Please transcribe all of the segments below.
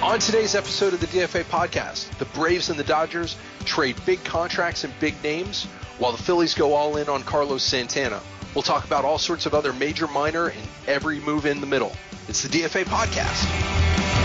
On today's episode of the DFA podcast, the Braves and the Dodgers trade big contracts and big names, while the Phillies go all in on Carlos Santana. We'll talk about all sorts of other major, minor, and every move in the middle. It's the DFA podcast.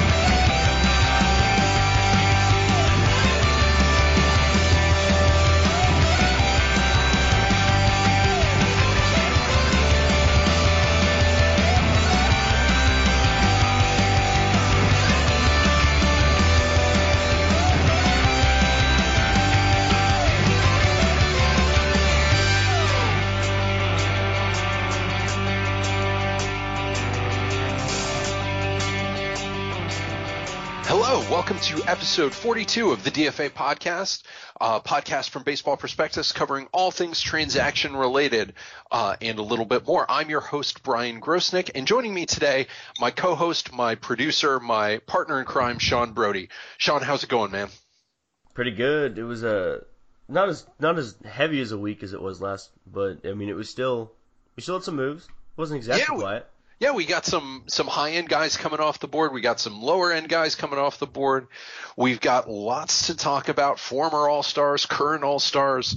Welcome to episode 42 of the DFA podcast, podcast from Baseball Prospectus covering all things transaction related and a little bit more. I'm your host, Brian Grosnick, and joining me today, my co-host, my producer, my partner in crime, Sean Brody. Sean, how's it going, man? Pretty good. It was not as heavy as a week as it was last, but I mean, we still had some moves. It wasn't exactly quiet. Yeah, we got some high-end guys coming off the board. We got some lower-end guys coming off the board. We've got lots to talk about, former All-Stars, current All-Stars,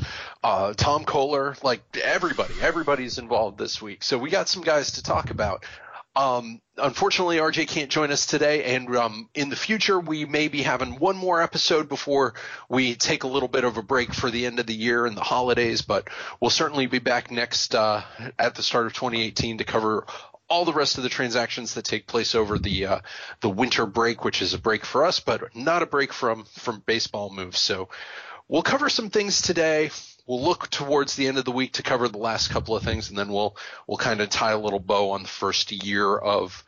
Tom Kohler, like everybody's involved this week. So we got some guys to talk about. Unfortunately, RJ can't join us today, and in the future we may be having one more episode before we take a little bit of a break for the end of the year and the holidays, but we'll certainly be back next at the start of 2018 to cover all the rest of the transactions that take place over the winter break, which is a break for us, but not a break from baseball moves. So we'll cover some things today. We'll look towards the end of the week to cover the last couple of things, and then we'll kind of tie a little bow on the first year of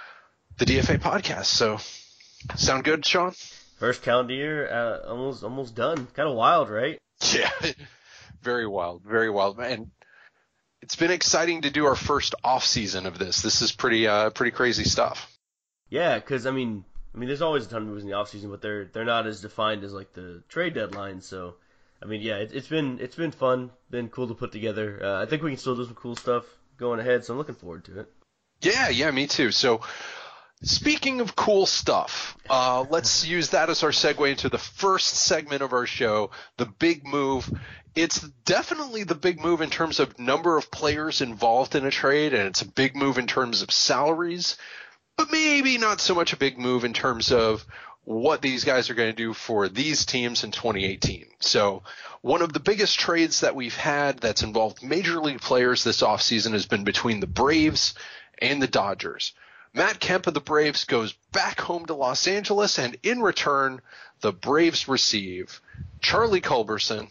the DFA podcast. So sound good, Sean? First calendar year, almost done. Kind of wild, right? Yeah, very wild, and it's been exciting to do our first off season of this. This is pretty crazy stuff. Yeah, because I mean, there's always a ton of moves in the off season, but they're not as defined as like the trade deadline. So, I mean, yeah, it's been fun, been cool to put together. I think we can still do some cool stuff going ahead, so I'm looking forward to it. Yeah, me too. So, speaking of cool stuff, let's use that as our segue into the first segment of our show, the big move. It's definitely the big move in terms of number of players involved in a trade, and it's a big move in terms of salaries, but maybe not so much a big move in terms of what these guys are going to do for these teams in 2018. So one of the biggest trades that we've had that's involved major league players this offseason has been between the Braves and the Dodgers. Matt Kemp of the Braves goes back home to Los Angeles, and in return, the Braves receive Charlie Culberson,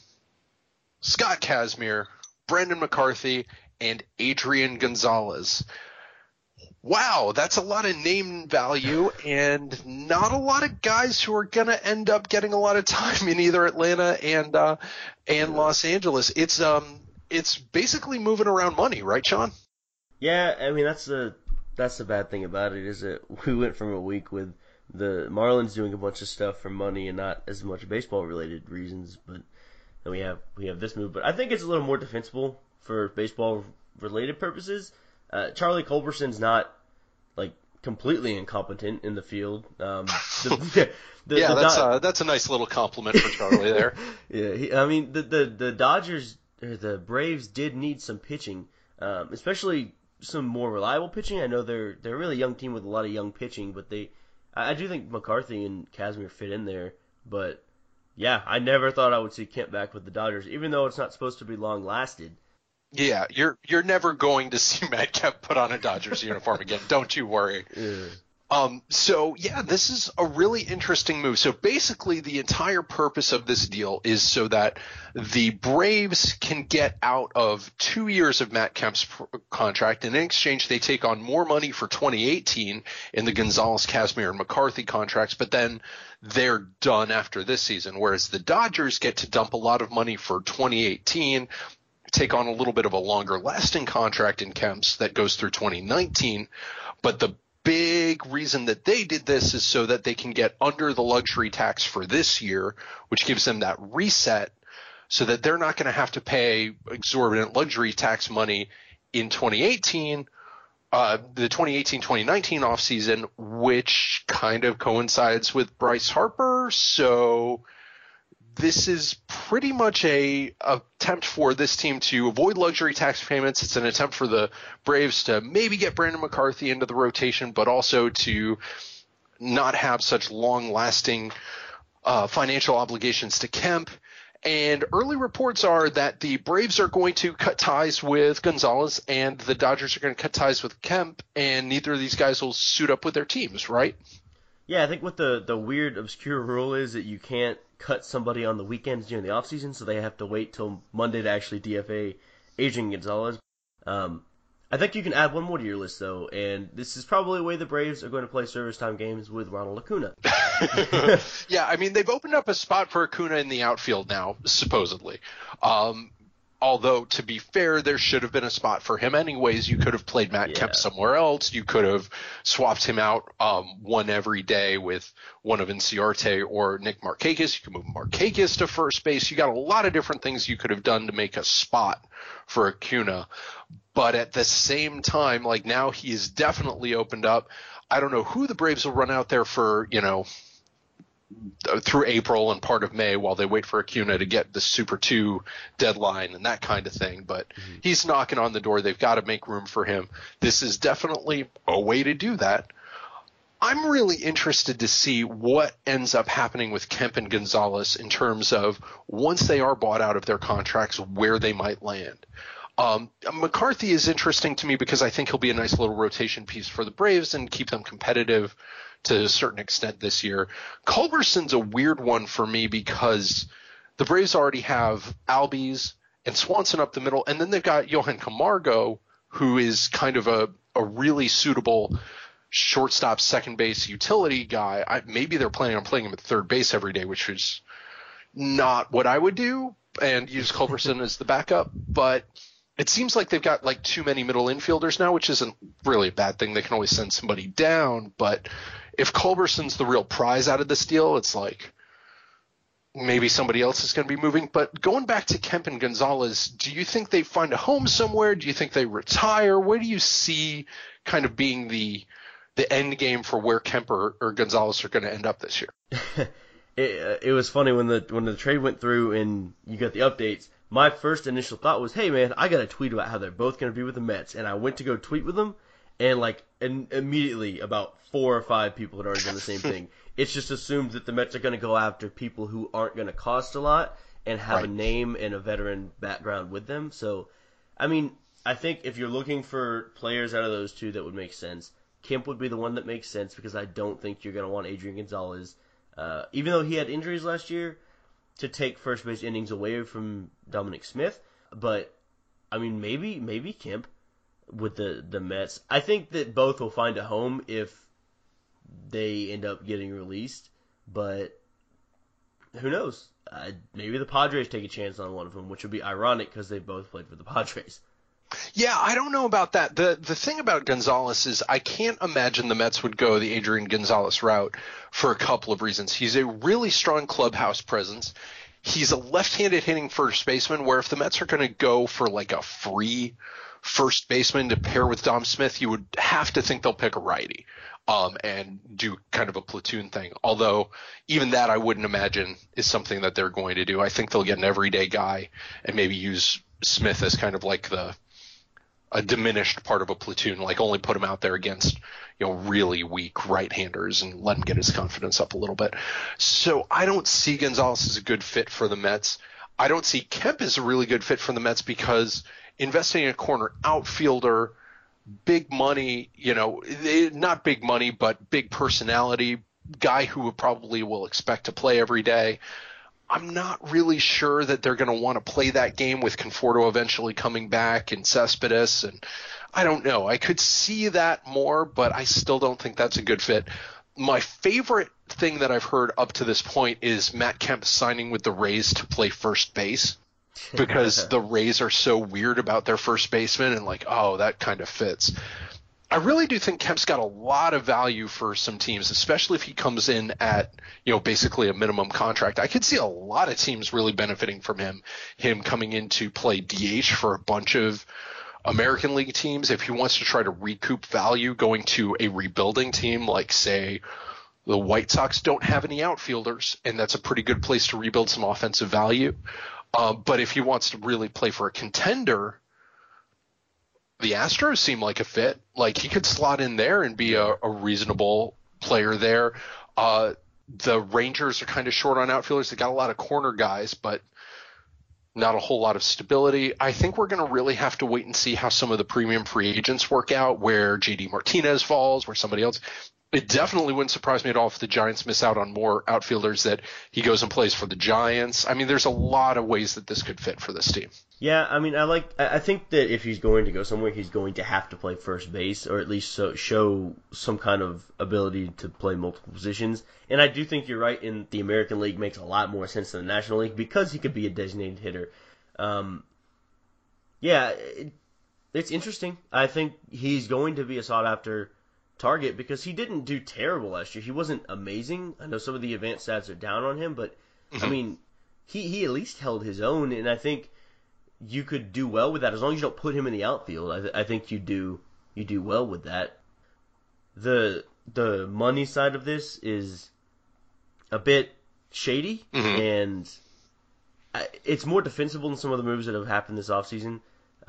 Scott Kazmir, Brendan McCarthy, and Adrian Gonzalez. Wow, that's a lot of name value and not a lot of guys who are going to end up getting a lot of time in either Atlanta and Los Angeles. It's basically moving around money, right, Sean? Yeah, I mean, that's the bad thing about it is that we went from a week with the Marlins doing a bunch of stuff for money and not as much baseball-related reasons, but then we have this move. But I think it's a little more defensible for baseball-related purposes. Charlie Culberson's not like completely incompetent in the field. That's a nice little compliment for Charlie there. Yeah, I mean the Dodgers or the Braves did need some pitching, especially some more reliable pitching. I know they're a really young team with a lot of young pitching, but I do think McCarthy and Kazmir fit in there. But yeah, I never thought I would see Kemp back with the Dodgers, even though it's not supposed to be long lasted. Yeah, you're never going to see Matt Kemp put on a Dodgers uniform again. Don't you worry. Yeah. So yeah, this is a really interesting move. So basically the entire purpose of this deal is so that the Braves can get out of 2 years of Matt Kemp's contract, and in exchange they take on more money for 2018 in the Gonzalez, Kazmir, and McCarthy contracts, but then they're done after this season, whereas the Dodgers get to dump a lot of money for 2018, take on a little bit of a longer lasting contract in Kemp's that goes through 2019, but the big reason that they did this is so that they can get under the luxury tax for this year, which gives them that reset so that they're not going to have to pay exorbitant luxury tax money in 2018, the 2018-2019 offseason, which kind of coincides with Bryce Harper. So this is pretty much a attempt for this team to avoid luxury tax payments. It's an attempt for the Braves to maybe get Brandon McCarthy into the rotation, but also to not have such long-lasting financial obligations to Kemp. And early reports are that the Braves are going to cut ties with Gonzalez and the Dodgers are going to cut ties with Kemp, and neither of these guys will suit up with their teams, right? Yeah, I think what the weird, obscure rule is that you can't cut somebody on the weekends during the offseason, so they have to wait till Monday to actually DFA Adrian Gonzalez. I think you can add one more to your list, though, and this is probably the way the Braves are going to play service time games with Ronald Acuna. Yeah, I mean, they've opened up a spot for Acuna in the outfield now, supposedly. Although, to be fair, there should have been a spot for him anyways. You could have played Matt Kemp somewhere else. You could have swapped him out one every day with one of Inciarte or Nick Markakis. You could move Markakis to first base. You got a lot of different things you could have done to make a spot for Acuna. But at the same time, like now he is definitely opened up. I don't know who the Braves will run out there for, through April and part of May while they wait for Acuna to get the Super 2 deadline and that kind of thing. But he's knocking on the door. They've got to make room for him. This is definitely a way to do that. I'm really interested to see what ends up happening with Kemp and Gonzalez in terms of once they are bought out of their contracts, where they might land. McCarthy is interesting to me because I think he'll be a nice little rotation piece for the Braves and keep them competitive to a certain extent this year. Culberson's a weird one for me because the Braves already have Albies and Swanson up the middle, and then they've got Johan Camargo, who is kind of a really suitable shortstop, second base utility guy. Maybe they're planning on playing him at third base every day, which is not what I would do, and use Culberson as the backup, but it seems like they've got like too many middle infielders now, which isn't really a bad thing. They can always send somebody down, but if Culberson's the real prize out of this deal, it's like maybe somebody else is going to be moving. But going back to Kemp and Gonzalez, do you think they find a home somewhere? Do you think they retire? Where do you see kind of being the end game for where Kemp or Gonzalez are going to end up this year? It was funny when the trade went through and you got the updates. My first initial thought was, hey man, I got to tweet about how they're both going to be with the Mets, and I went to go tweet with them, and immediately about 4 or 5 people had already done the same thing. It's just assumed that the Mets are going to go after people who aren't going to cost a lot and have a name and a veteran background with them. So, I mean, I think if you're looking for players out of those two that would make sense, Kemp would be the one that makes sense because I don't think you're going to want Adrian Gonzalez, even though he had injuries last year, to take first base innings away from Dominic Smith. But, I mean, maybe Kemp with the Mets. I think that both will find a home if they end up getting released, but who knows? Maybe the Padres take a chance on one of them, which would be ironic because they both played for the Padres. Yeah, I don't know about that. The thing about Gonzalez is I can't imagine the Mets would go the Adrian Gonzalez route for a couple of reasons. He's a really strong clubhouse presence. He's a left-handed hitting first baseman where if the Mets are going to go for like a free first baseman to pair with Dom Smith, you would have to think they'll pick a righty and do kind of a platoon thing. Although even that I wouldn't imagine is something that they're going to do. I think they'll get an everyday guy and maybe use Smith as kind of like a diminished part of a platoon, like only put him out there against, really weak right-handers and let him get his confidence up a little bit. So I don't see Gonzalez as a good fit for the Mets. I don't see Kemp as a really good fit for the Mets because investing in a corner outfielder, big money, not big money, but big personality, guy who probably will expect to play every day. I'm not really sure that they're going to want to play that game with Conforto eventually coming back and Cespedes, and I don't know. I could see that more, but I still don't think that's a good fit. My favorite thing that I've heard up to this point is Matt Kemp signing with the Rays to play first base because the Rays are so weird about their first baseman and that kind of fits. I really do think Kemp's got a lot of value for some teams, especially if he comes in at, basically a minimum contract. I could see a lot of teams really benefiting from him coming in to play DH for a bunch of American League teams, if he wants to try to recoup value going to a rebuilding team like, say, the White Sox don't have any outfielders, and that's a pretty good place to rebuild some offensive value. But if he wants to really play for a contender, the Astros seem like a fit. Like, he could slot in there and be a reasonable player there. The Rangers are kind of short on outfielders. They got a lot of corner guys, but not a whole lot of stability. I think we're going to really have to wait and see how some of the premium free agents work out, where JD Martinez falls, where somebody else. It definitely wouldn't surprise me at all if the Giants miss out on more outfielders, that he goes and plays for the Giants. I mean, there's a lot of ways that this could fit for this team. Yeah, I mean, I think that if he's going to go somewhere, he's going to have to play first base, or at least show some kind of ability to play multiple positions. And I do think you're right in the American League makes a lot more sense than the National League, because he could be a designated hitter. It's interesting. I think he's going to be a sought-after target because he didn't do terrible last year. He wasn't amazing. I know some of the advanced stats are down on him, but I mean, he at least held his own, and I think you could do well with that as long as you don't put him in the outfield. I think you do well with that. The money side of this is a bit shady, and it's more defensible than some of the moves that have happened this offseason.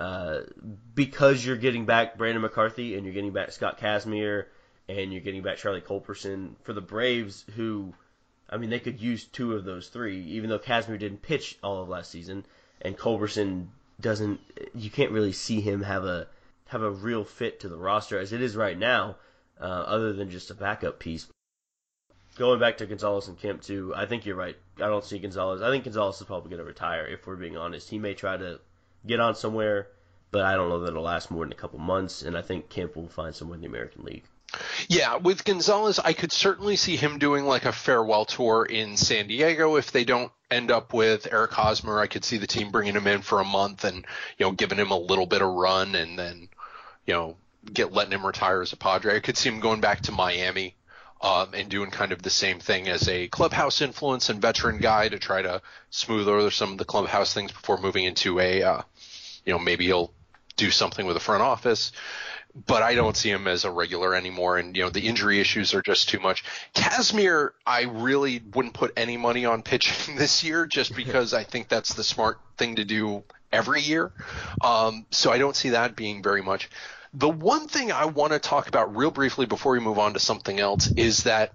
Because you're getting back Brandon McCarthy and you're getting back Scott Kazmir and you're getting back Charlie Culberson for the Braves, who, I mean, they could use two of those three, even though Kazmir didn't pitch all of last season, and Culberson doesn't. You can't really see him have a real fit to the roster as it is right now, other than just a backup piece. Going back to Gonzalez and Kemp too, I think you're right. I don't see Gonzalez. I think Gonzalez is probably going to retire, if we're being honest. He may try to get on somewhere, but I don't know that it'll last more than a couple months, and I think Kemp will find somewhere in the American League. Yeah, with Gonzalez, I could certainly see him doing like a farewell tour in San Diego if they don't end up with Eric Hosmer. I could see the team bringing him in for a month and, giving him a little bit of run, and then, letting him retire as a Padre. I could see him going back to Miami and doing kind of the same thing as a clubhouse influence and veteran guy to try to smooth over some of the clubhouse things before moving into a maybe he'll do something with the front office, but I don't see him as a regular anymore. And, the injury issues are just too much. Kazmir, I really wouldn't put any money on pitching this year, just because I think that's the smart thing to do every year. So I don't see that being very much. The one thing I want to talk about real briefly before we move on to something else is that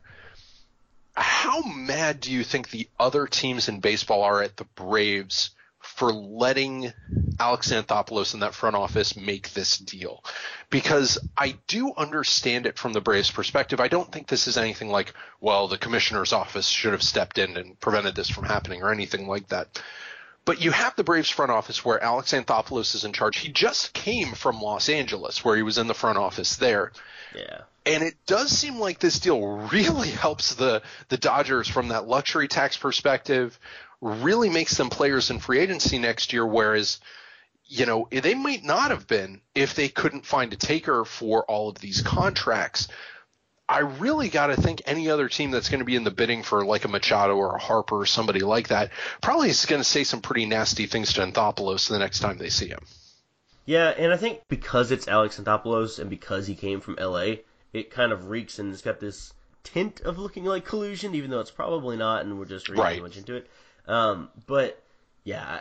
how mad do you think the other teams in baseball are at the Braves for letting Alex Anthopoulos in that front office make this deal? Because I do understand it from the Braves' perspective. I don't think this is anything like, well, the commissioner's office should have stepped in and prevented this from happening or anything like that. But you have the Braves front office where Alex Anthopoulos is in charge. He just came from Los Angeles, where he was in the front office there. Yeah. And it does seem like this deal really helps the Dodgers from that luxury tax perspective, really makes them players in free agency next year, whereas, they might not have been if they couldn't find a taker for all of these contracts. I really got to think any other team that's going to be in the bidding for like a Machado or a Harper or somebody like that probably is going to say some pretty nasty things to Anthopoulos the next time they see him. Yeah, and I think because it's Alex Anthopoulos and because he came from LA, it kind of reeks and it's got this tint of looking like collusion, even though it's probably not, and we're just reading too much into it. But yeah,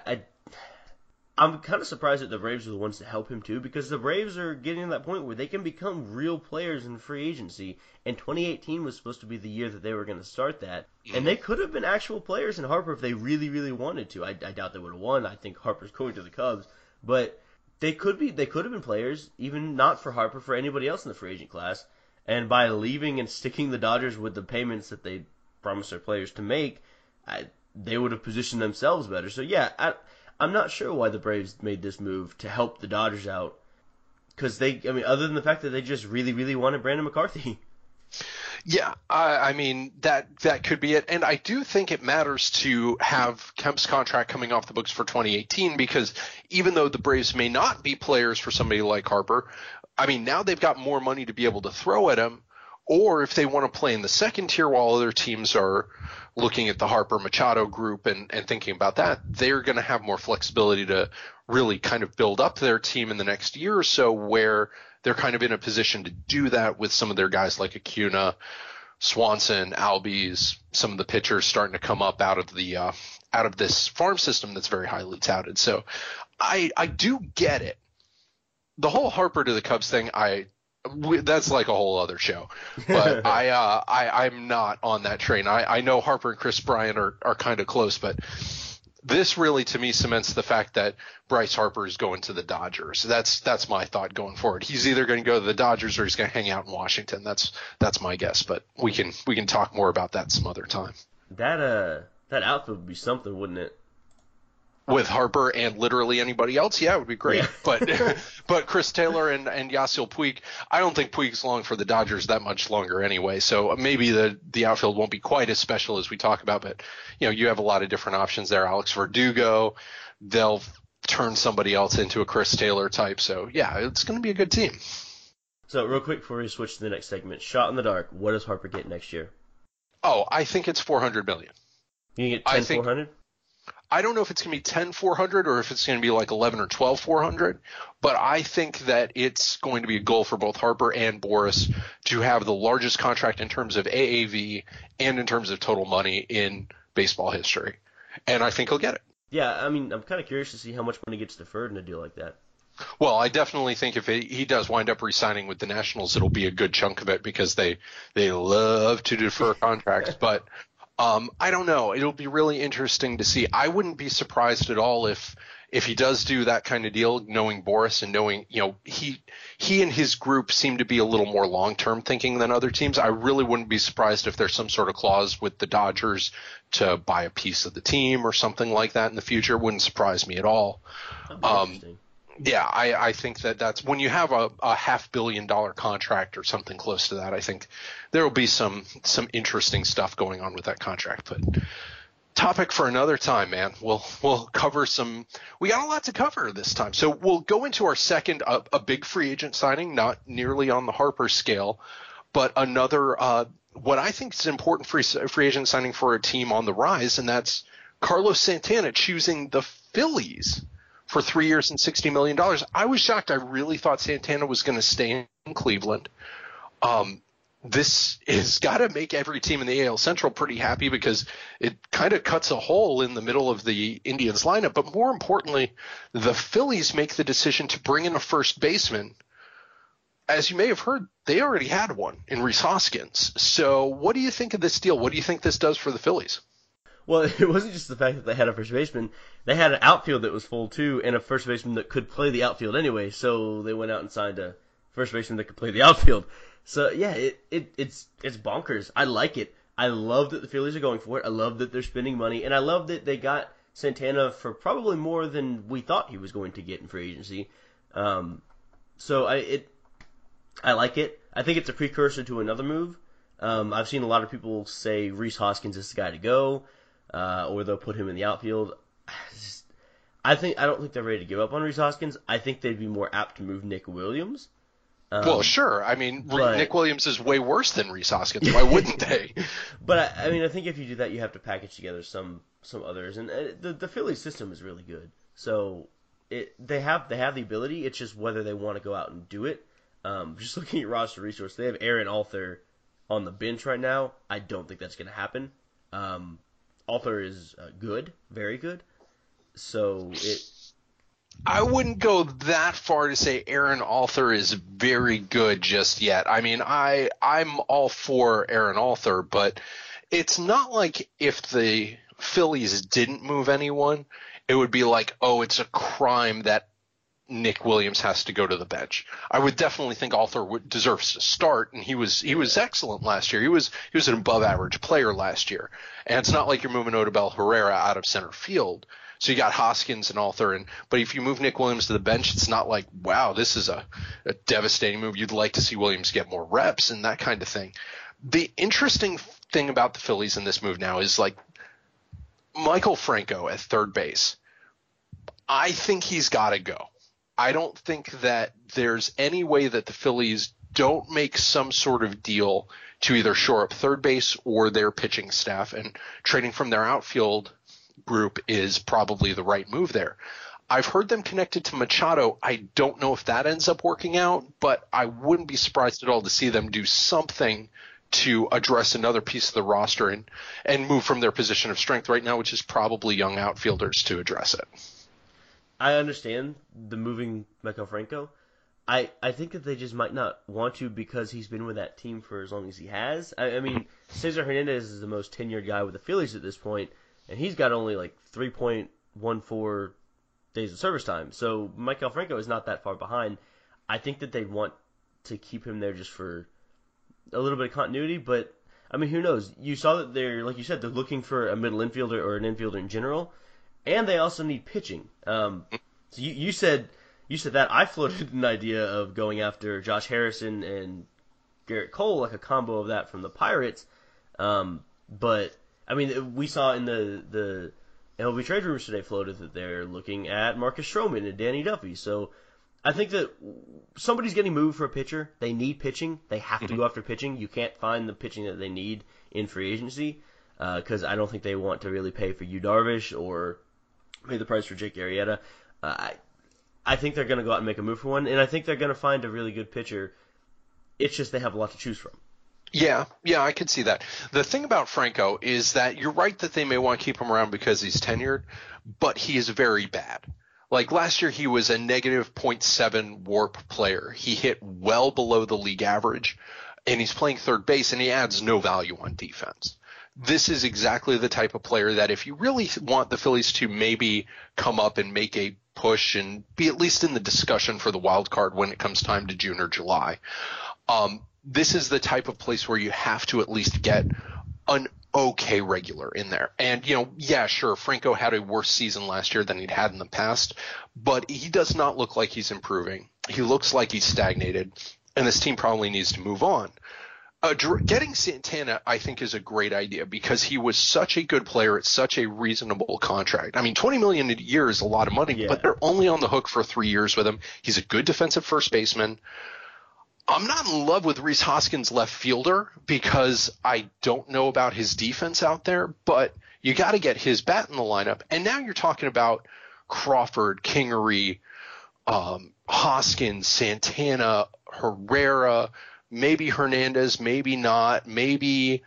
I'm kind of surprised that the Braves are the ones to help him too, because the Braves are getting to that point where they can become real players in free agency, and 2018 was supposed to be the year that they were going to start that, and they could have been actual players in Harper if they really, really wanted to. I doubt they would have won. I think Harper's going to the Cubs, but they could have been players, even not for Harper, for anybody else in the free agent class, and by leaving and sticking the Dodgers with the payments that they promised their players to make, they would have positioned themselves better. So yeah, I'm not sure why the Braves made this move to help the Dodgers out, because other than the fact that they just really, really wanted Brandon McCarthy. Yeah, I mean, that could be it. And I do think it matters to have Kemp's contract coming off the books for 2018, because even though the Braves may not be players for somebody like Harper, I mean, now they've got more money to be able to throw at him, or if they want to play in the second tier while other teams are looking at the Harper Machado group and thinking about that, they're going to have more flexibility to really kind of build up their team in the next year or so, where they're kind of in a position to do that with some of their guys like Acuna, Swanson, Albies, some of the pitchers starting to come up out of this farm system that's very highly touted. So I do get it. The whole Harper to the Cubs thing, that's like a whole other show, but I'm not on that train. I know Harper and Chris Bryant are kind of close, but this really to me cements the fact that Bryce Harper is going to the Dodgers. That's my thought going forward. He's either going to go to the Dodgers or he's going to hang out in Washington. That's my guess, but we can talk more about that some other time. That outfit would be something, wouldn't it? With Harper and literally anybody else, yeah, it would be great. Yeah. But Chris Taylor and Yasiel Puig, I don't think Puig's long for the Dodgers that much longer anyway. So maybe the outfield won't be quite as special as we talk about. But you have a lot of different options there. Alex Verdugo, they'll turn somebody else into a Chris Taylor type. So yeah, it's going to be a good team. So real quick before we switch to the next segment, shot in the dark. What does Harper get next year? Oh, I think it's $400 million. You can get 10-400? I don't know if it's going to be 10-400 or if it's going to be like 11 or 12-400, but I think that it's going to be a goal for both Harper and Boris to have the largest contract in terms of AAV and in terms of total money in baseball history. And I think he'll get it. Yeah, I mean, I'm kind of curious to see how much money gets deferred in a deal like that. Well, I definitely think if he does wind up re-signing with the Nationals, it'll be a good chunk of it because they love to defer contracts. But I don't know. It'll be really interesting to see. I wouldn't be surprised at all if he does do that kind of deal, knowing Boris and knowing, he and his group seem to be a little more long-term thinking than other teams. I really wouldn't be surprised if there's some sort of clause with the Dodgers to buy a piece of the team or something like that in the future. It wouldn't surprise me at all. Yeah, I think that's when you have a $500 million contract or something close to that. I think there will be some interesting stuff going on with that contract. But topic for another time, man. We'll cover some. We got a lot to cover this time, so we'll go into our second a big free agent signing, not nearly on the Harper scale, but another what I think is an important free agent signing for a team on the rise, and that's Carlos Santana choosing the Phillies for 3 years and $60 million. I was shocked. I really thought Santana was going to stay in Cleveland. This has got to make every team in the AL Central pretty happy because it kind of cuts a hole in the middle of the Indians lineup. But more importantly, the Phillies make the decision to bring in a first baseman. As you may have heard, they already had one in Rhys Hoskins. So what do you think of this deal? What do you think this does for the Phillies? Well, it wasn't just the fact that they had a first baseman. They had an outfield that was full, too, and a first baseman that could play the outfield anyway. So they went out and signed a first baseman that could play the outfield. So, yeah, it's bonkers. I like it. I love that the Phillies are going for it. I love that they're spending money. And I love that they got Santana for probably more than we thought he was going to get in free agency. So I like it. I think it's a precursor to another move. I've seen a lot of people say Rhys Hoskins is the guy to go. Or they'll put him in the outfield. I don't think they're ready to give up on Rhys Hoskins. I think they'd be more apt to move Nick Williams. Well, sure. I mean, Nick Williams is way worse than Rhys Hoskins. Why wouldn't they? But I think if you do that, you have to package together some others. And the Phillies system is really good. So they have the ability. It's just whether they want to go out and do it. Just looking at roster resource, they have Aaron Arthur on the bench right now. I don't think that's going to happen. Arthur is good, very good. So I wouldn't go that far to say Aaron Arthur is very good just yet. I mean, I'm all for Aaron Arthur, but it's not like if the Phillies didn't move anyone, it would be like, oh, it's a crime that Nick Williams has to go to the bench. I would definitely think Arthur deserves to start, and he was excellent last year. He was an above average player last year, and it's not like you're moving Odubel Herrera out of center field. So you got Hoskins and Arthur, but if you move Nick Williams to the bench, it's not like, wow, this is a devastating move. You'd like to see Williams get more reps and that kind of thing. The interesting thing about the Phillies in this move now is like Michael Franco at third base. I think he's got to go. I don't think that there's any way that the Phillies don't make some sort of deal to either shore up third base or their pitching staff, and trading from their outfield group is probably the right move there. I've heard them connected to Machado. I don't know if that ends up working out, but I wouldn't be surprised at all to see them do something to address another piece of the roster and move from their position of strength right now, which is probably young outfielders, to address it. I understand the moving Maikel Franco. I think that they just might not want to because he's been with that team for as long as he has. I mean, Cesar Hernandez is the most tenured guy with the Phillies at this point, and he's got only like 3.14 days of service time. So Maikel Franco is not that far behind. I think that they'd want to keep him there just for a little bit of continuity, but I mean, who knows? You saw that they're, like you said, they're looking for a middle infielder or an infielder in general, and they also need pitching. So you said that. I floated an idea of going after Josh Harrison and Garrett Cole, like a combo of that from the Pirates. But I mean, we saw in the MLB trade rumors today floated that they're looking at Marcus Stroman and Danny Duffy. So I think that somebody's getting moved for a pitcher. They need pitching. They have to go after pitching. You can't find the pitching that they need in free agency because I don't think they want to really pay for Yu Darvish or pay the price for Jake Arrieta. I think they're going to go out and make a move for one, and I think they're going to find a really good pitcher. It's just they have a lot to choose from. Yeah, I could see that. The thing about Franco is that you're right that they may want to keep him around because he's tenured, but he is very bad. Like last year, he was a negative .7 WARP player. He hit well below the league average, and he's playing third base, and he adds no value on defense. This is exactly the type of player that if you really want the Phillies to maybe come up and make a push and be at least in the discussion for the wild card when it comes time to June or July, this is the type of place where you have to at least get an okay regular in there. And, yeah, sure, Franco had a worse season last year than he'd had in the past, but he does not look like he's improving. He looks like he's stagnated, and this team probably needs to move on. Getting Santana, I think, is a great idea because he was such a good player at such a reasonable contract. I mean, $20 million a year is a lot of money, but they're only on the hook for 3 years with him. He's a good defensive first baseman. I'm not in love with Rhys Hoskins left fielder because I don't know about his defense out there, but you got to get his bat in the lineup. And now you're talking about Crawford, Kingery, Hoskins, Santana, Herrera, maybe Hernandez, maybe not, maybe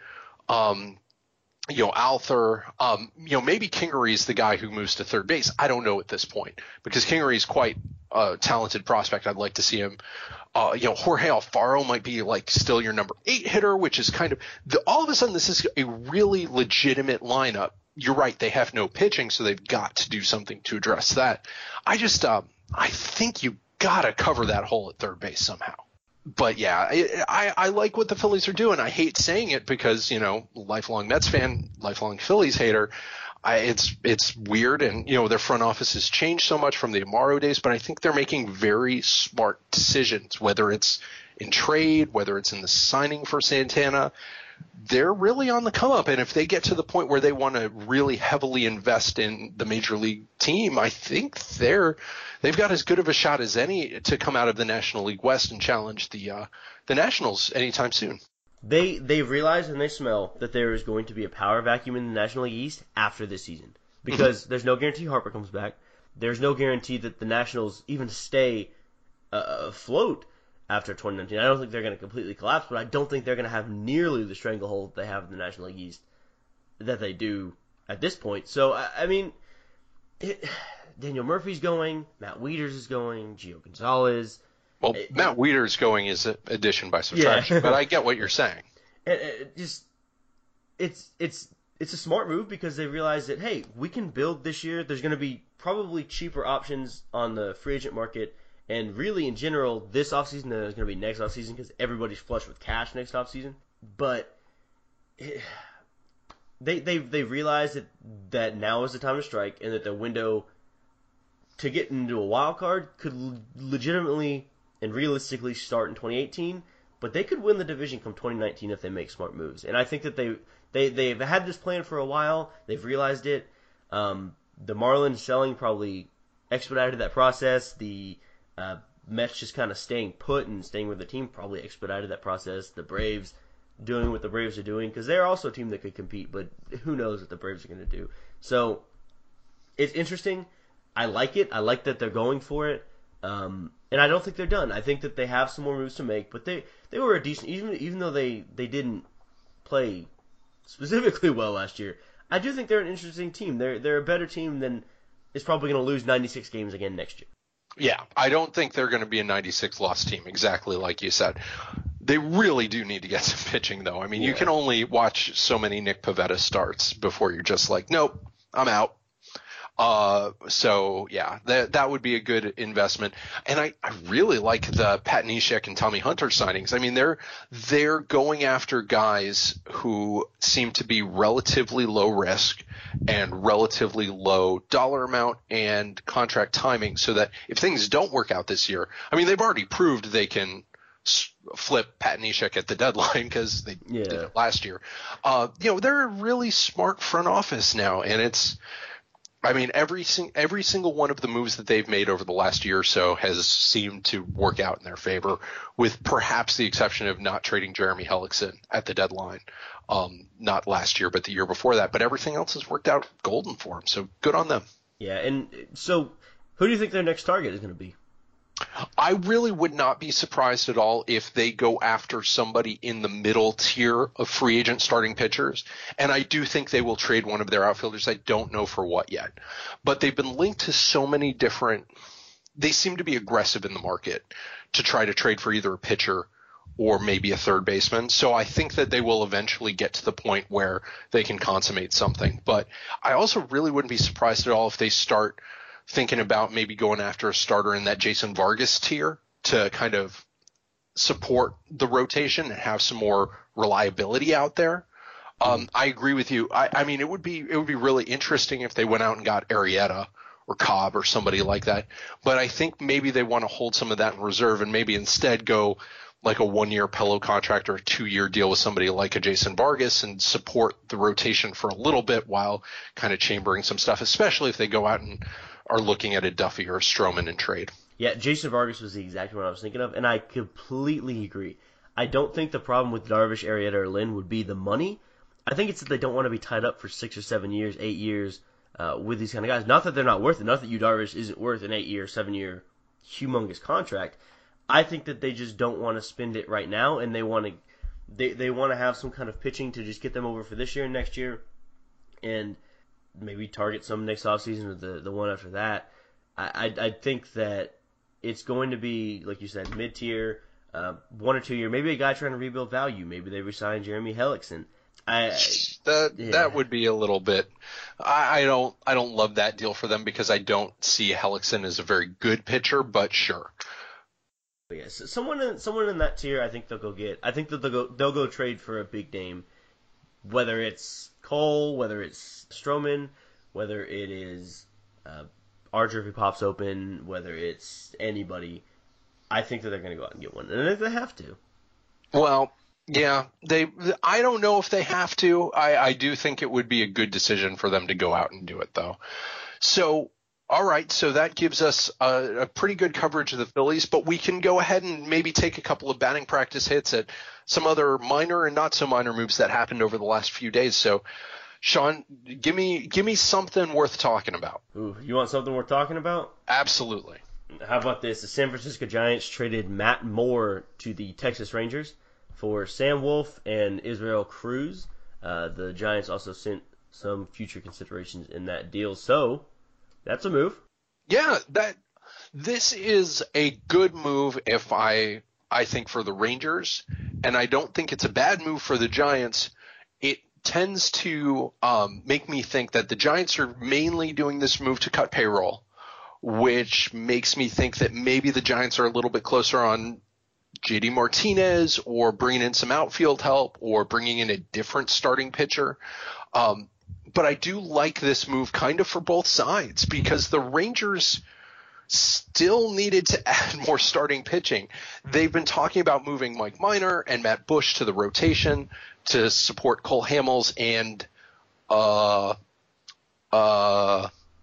Alther, maybe Kingery is the guy who moves to third base. I don't know at this point because Kingery is quite a talented prospect. I'd like to see him. Jorge Alfaro might be like still your number 8 hitter, which is kind of all of a sudden this is a really legitimate lineup. You're right. They have no pitching, so they've got to do something to address that. I think you got to cover that hole at third base somehow. But yeah, I like what the Phillies are doing. I hate saying it because, lifelong Mets fan, lifelong Phillies hater. It's weird, and their front office has changed so much from the Amaro days, but I think they're making very smart decisions, whether it's in trade, whether it's in the signing for Santana. They're really on the come up, and if they get to the point where they want to really heavily invest in the major league team, I think they've got as good of a shot as any to come out of the National League West and challenge the Nationals anytime soon. They realize and they smell that there is going to be a power vacuum in the National League East after this season because there's no guarantee Harper comes back. There's no guarantee that the Nationals even stay afloat after 2019. I don't think they're going to completely collapse, but I don't think they're going to have nearly the stranglehold they have in the National League East that they do at this point. So, I mean, Daniel Murphy's going, Matt Wieters is going, Gio Gonzalez. Well, Matt Wieters going is addition by subtraction, but I get what you're saying. It's a smart move because they realize that, hey, we can build this year. There's going to be probably cheaper options on the free agent market. And really, in general, this offseason, there's going to be next offseason because everybody's flush with cash next offseason. But they realize that now is the time to strike and that the window to get into a wild card could legitimately and realistically start in 2018, but they could win the division come 2019 if they make smart moves. And I think that they've had this plan for a while. They've realized it. The Marlins selling probably expedited that process. The Mets just kind of staying put and staying with the team probably expedited that process. The Braves doing what the Braves are doing, because they're also a team that could compete, but who knows what the Braves are going to do. So it's interesting. I like it. I like that they're going for it. And I don't think they're done. I think that they have some more moves to make, but they were a decent, even though they didn't play specifically well last year, I do think they're an interesting team. They're a better team than is probably going to lose 96 games again next year. Yeah, I don't think they're going to be a 96 loss team, exactly like you said. They really do need to get some pitching, though. I mean, you can only watch so many Nick Pivetta starts before you're just like, nope, I'm out. So yeah, that would be a good investment. And I really like the Pat Neshek and Tommy Hunter signings. I mean, they're going after guys who seem to be relatively low risk and relatively low dollar amount and contract timing, so that if things don't work out this year, I mean, they've already proved they can flip Pat Neshek at the deadline because they did it last year. They're a really smart front office now, and I mean, every single one of the moves that they've made over the last year or so has seemed to work out in their favor, with perhaps the exception of not trading Jeremy Hellickson at the deadline. Not last year, but the year before that. But everything else has worked out golden for them, so good on them. Yeah, and so who do you think their next target is going to be? I really would not be surprised at all if they go after somebody in the middle tier of free agent starting pitchers. And I do think they will trade one of their outfielders. I don't know for what yet. But they've been linked to so many different – they seem to be aggressive in the market to try to trade for either a pitcher or maybe a third baseman. So I think that they will eventually get to the point where they can consummate something. But I also really wouldn't be surprised at all if they start – thinking about maybe going after a starter in that Jason Vargas tier to kind of support the rotation and have some more reliability out there. I agree with you. I mean, it would be really interesting if they went out and got Arrieta or Cobb or somebody like that. But I think maybe they want to hold some of that in reserve and maybe instead go like a 1-year Pello contract or a 2-year deal with somebody like a Jason Vargas and support the rotation for a little bit while kind of chambering some stuff, especially if they go out and are looking at a Duffy or a Stroman in trade. Yeah, Jason Vargas was the exact one I was thinking of, and I completely agree. I don't think the problem with Darvish, Arrieta, or Lynn would be the money. I think it's that they don't want to be tied up for 6 or 7 years, 8 years with these kind of guys. Not that they're not worth it. Not that Yu Darvish isn't worth an 8-year, 7-year humongous contract. I think that they just don't want to spend it right now, and they want to have some kind of pitching to just get them over for this year and next year, and maybe target some next offseason or the one after that. I think that it's going to be, like you said, mid-tier, 1 or 2 year, maybe a guy trying to rebuild value. Maybe they resign Jeremy Hellickson. That would be a little bit. I don't love that deal for them because I don't see Hellickson as a very good pitcher, but sure. But yes, someone in that tier, I think they'll go get. I think that they'll go trade for a big name, whether it's Cole, whether it's Stroman, whether it is Archer if he pops open, whether it's anybody. I think that they're going to go out and get one, and if they have to. Well, yeah, I don't know if they have to. I do think it would be a good decision for them to go out and do it, though. So, all right, so that gives us a pretty good coverage of the Phillies, but we can go ahead and maybe take a couple of batting practice hits at some other minor and not so minor moves that happened over the last few days. So, Sean, give me something worth talking about. Ooh, you want something worth talking about? Absolutely. How about this? The San Francisco Giants traded Matt Moore to the Texas Rangers for Sam Wolf and Israel Cruz. The Giants also sent some future considerations in that deal, so that's a move. Yeah, this is a good move if I think for the Rangers, and I don't think it's a bad move for the Giants. It tends to make me think that the Giants are mainly doing this move to cut payroll, which makes me think that maybe the Giants are a little bit closer on JD Martinez or bringing in some outfield help or bringing in a different starting pitcher. But I do like this move kind of for both sides because the Rangers still needed to add more starting pitching. They've been talking about moving Mike Minor and Matt Bush to the rotation to support Cole Hamels and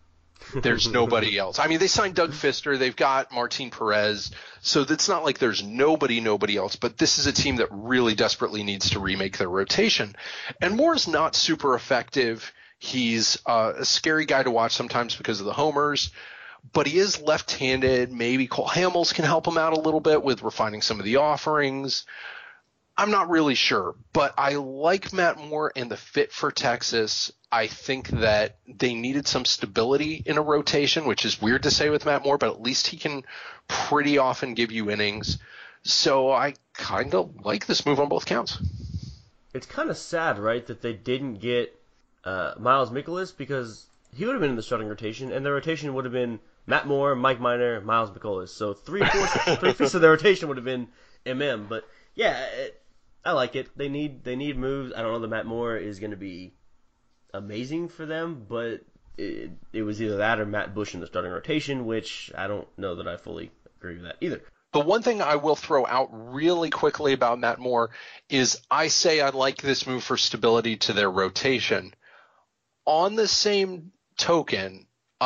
There's nobody else. I mean, they signed Doug Fister. They've got Martin Perez. So it's not like there's nobody else. But this is a team that really desperately needs to remake their rotation. And Moore's not super effective. He's a scary guy to watch sometimes because of the homers. But he is left-handed. Maybe Cole Hamels can help him out a little bit with refining some of the offerings. I'm not really sure, but I like Matt Moore and the fit for Texas. I think that they needed some stability in a rotation, which is weird to say with Matt Moore, but at least he can pretty often give you innings. So I kind of like this move on both counts. It's kind of sad, right, that they didn't get Miles Mikolas, because he would have been in the starting rotation, and the rotation would have been Matt Moore, Mike Minor, Miles Mikolas. So three-fifths of the rotation would have been MM. But yeah, I like it. They need moves. I don't know that Matt Moore is going to be amazing for them, but it was either that or Matt Bush in the starting rotation, which I don't know that I fully agree with that either. The one thing I will throw out really quickly about Matt Moore is I say I like this move for stability to their rotation. On the same token,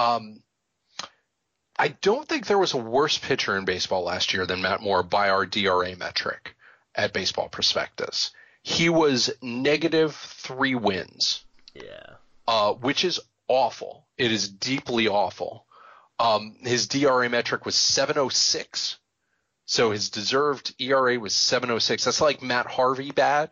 I don't think there was a worse pitcher in baseball last year than Matt Moore by our DRA metric at Baseball Prospectus. He was -3 wins. Yeah. Which is awful. It is deeply awful. His DRA metric was 7.06. So his deserved ERA was 7.06. That's like Matt Harvey bad.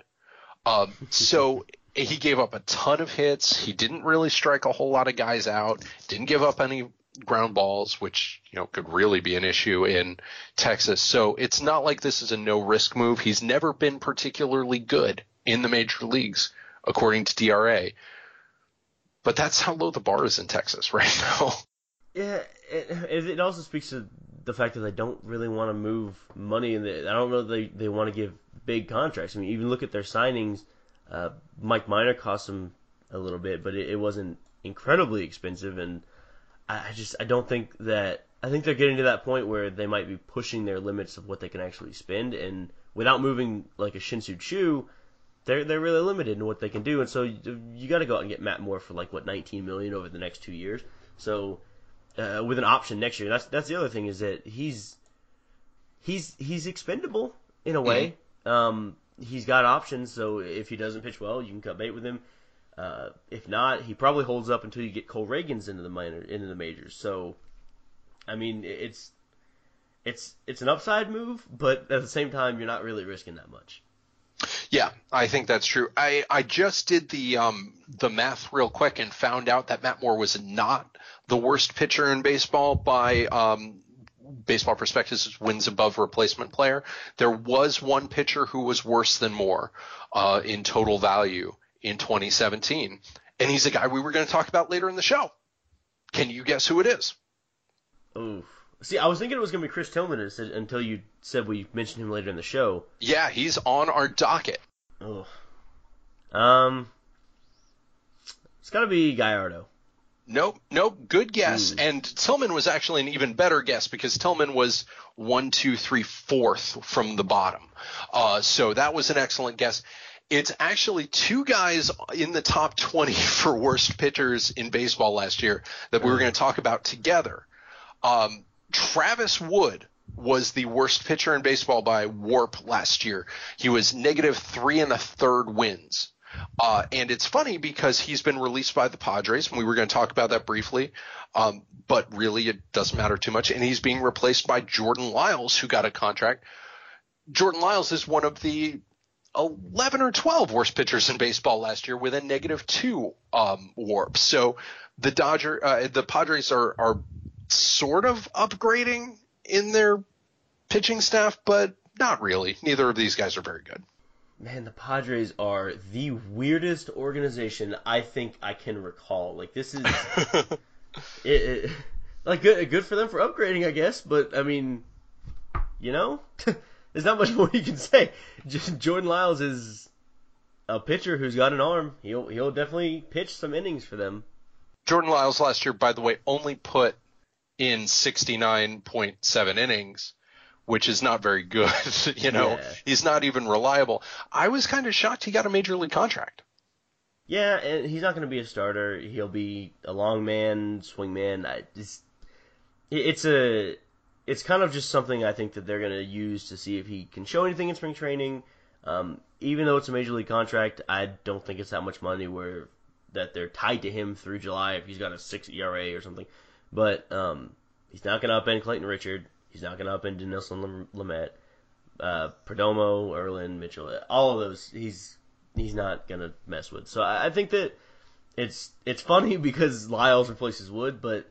So he gave up a ton of hits. He didn't really strike a whole lot of guys out. Didn't give up any ground balls, which, could really be an issue in Texas. So it's not like this is a no risk move. He's never been particularly good in the major leagues, according to DRA. But that's how low the bar is in Texas right now. Yeah, it also speaks to the fact that they don't really want to move money, and I don't know that they want to give big contracts. I mean, even look at their signings. Mike Minor cost them a little bit, but it wasn't incredibly expensive, and I don't think that. I think they're getting to that point where they might be pushing their limits of what they can actually spend, and without moving like a Shin-Soo Choo, they're really limited in what they can do, and so you got to go out and get Matt Moore for $19 million over the next 2 years. So with an option next year, that's the other thing, is that he's expendable in a way. Mm-hmm. He's got options, so if he doesn't pitch well, you can cut bait with him. If not, he probably holds up until you get Cole Reagans into the majors. So, I mean, it's an upside move, but at the same time, you're not really risking that much. Yeah, I think that's true. I just did the math real quick and found out that Matt Moore was not the worst pitcher in baseball by Baseball Prospectus' wins above replacement player. There was one pitcher who was worse than Moore in total value in 2017, and he's a guy we were going to talk about later in the show. Can you guess who it is? Oof. See, I was thinking it was going to be Chris Tillman until you said we mentioned him later in the show. Yeah, he's on our docket. Oh. It's got to be Gallardo. Nope, good guess. And Tillman was actually an even better guess because Tillman was 1, 2, 3, 4th from the bottom. So that was an excellent guess. It's actually two guys in the top 20 for worst pitchers in baseball last year that we were going to talk about together. Travis Wood was the worst pitcher in baseball by WARP last year. He was -3 1/3 wins. And it's funny because he's been released by the Padres, and we were going to talk about that briefly, but really it doesn't matter too much. And he's being replaced by Jordan Lyles, who got a contract. Jordan Lyles is one of the 11 or 12 worst pitchers in baseball last year with a -2 WARP. So the Padres are sort of upgrading in their pitching staff, but not really. Neither of these guys are very good. Man, the Padres are the weirdest organization I think I can recall. Like, this is good for them for upgrading, I guess. But I mean, there's not much more you can say. Just Jordan Lyles is a pitcher who's got an arm. He'll definitely pitch some innings for them. Jordan Lyles last year, by the way, only put in 69.7 innings. Which is not very good, Yeah. He's not even reliable. I was kind of shocked he got a major league contract. Yeah, and he's not going to be a starter. He'll be a long man, swing man. It's kind of just something I think that they're going to use to see if he can show anything in spring training. Even though it's a major league contract, I don't think it's that much money where that they're tied to him through July if he's got a 6 ERA or something. But he's not going to upend Clayton Richard. He's not going to upend Dinelson Lamet, Perdomo, Erlin, Mitchell. All of those, he's not going to mess with. So I think that it's funny because Lyles replaces Wood, but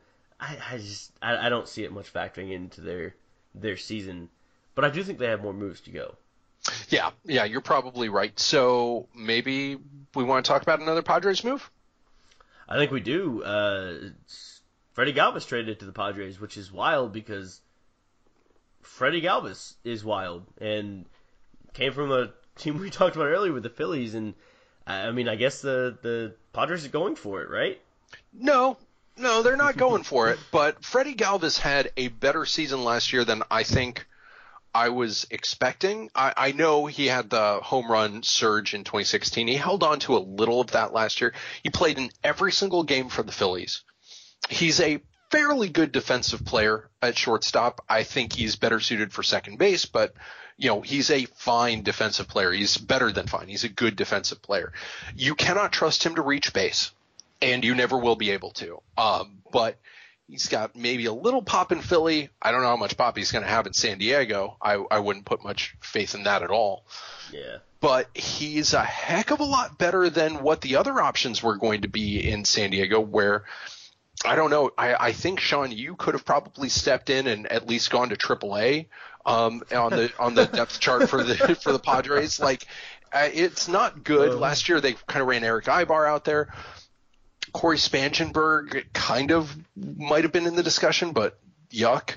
I don't see it much factoring into their season. But I do think they have more moves to go. Yeah, you're probably right. So maybe we want to talk about another Padres move? I think we do. Freddie Galvis traded to the Padres, which is wild because Freddie Galvis is wild and came from a team we talked about earlier with the Phillies. And I mean, I guess the Padres are going for it, right? No, they're not going for it. But Freddie Galvis had a better season last year than I think I was expecting. I know he had the home run surge in 2016. He held on to a little of that last year. He played in every single game for the Phillies. He's a fairly good defensive player at shortstop. I think he's better suited for second base, but he's a fine defensive player. He's better than fine. He's a good defensive player. You cannot trust him to reach base, and you never will be able to. But he's got maybe a little pop in Philly. I don't know how much pop he's going to have in San Diego. I wouldn't put much faith in that at all. Yeah. But he's a heck of a lot better than what the other options were going to be in San Diego, where I don't know. I think, Sean, you could have probably stepped in and at least gone to AAA on the depth chart for the Padres. It's not good. Last year they kind of ran Eric Ibar out there. Corey Spangenberg kind of might have been in the discussion, but yuck.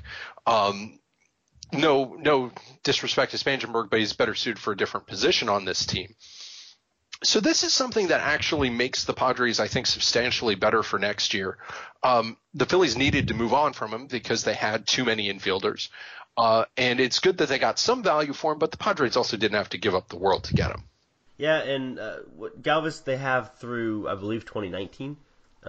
No disrespect to Spangenberg, but he's better suited for a different position on this team. So this is something that actually makes the Padres, I think, substantially better for next year. The Phillies needed to move on from him because they had too many infielders. And it's good that they got some value for him, but the Padres also didn't have to give up the world to get him. Yeah, and what Galvis they have through, I believe, 2019.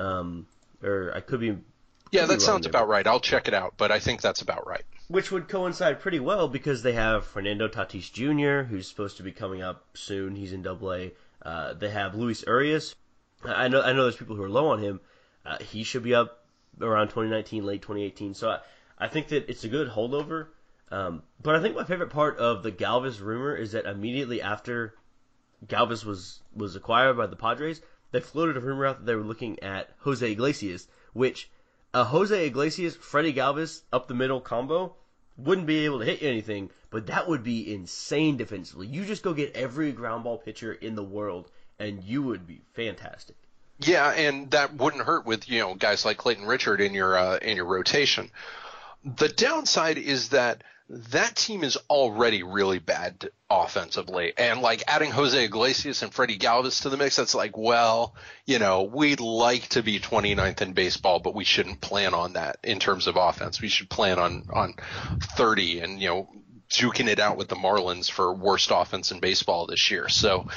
Or I could be. Yeah, that sounds about right. I'll check it out, but I think that's about right. Which would coincide pretty well because they have Fernando Tatis Jr., who's supposed to be coming up soon. He's in AA. They have Luis Urias. I know there's people who are low on him. He should be up around 2019, late 2018. So I think that it's a good holdover. But I think my favorite part of the Galvis rumor is that immediately after Galvis was acquired by the Padres, they floated a rumor out that they were looking at Jose Iglesias, which a Jose Iglesias, Freddie Galvis up the middle combo wouldn't be able to hit you anything, but that would be insane defensively. You just go get every ground ball pitcher in the world, and you would be fantastic. Yeah, and that wouldn't hurt with guys like Clayton Richard in your rotation. The downside is that team is already really bad offensively, and adding Jose Iglesias and Freddie Galvis to the mix, that's we'd like to be 29th in baseball, but we shouldn't plan on that in terms of offense. We should plan on 30 and duking it out with the Marlins for worst offense in baseball this year. So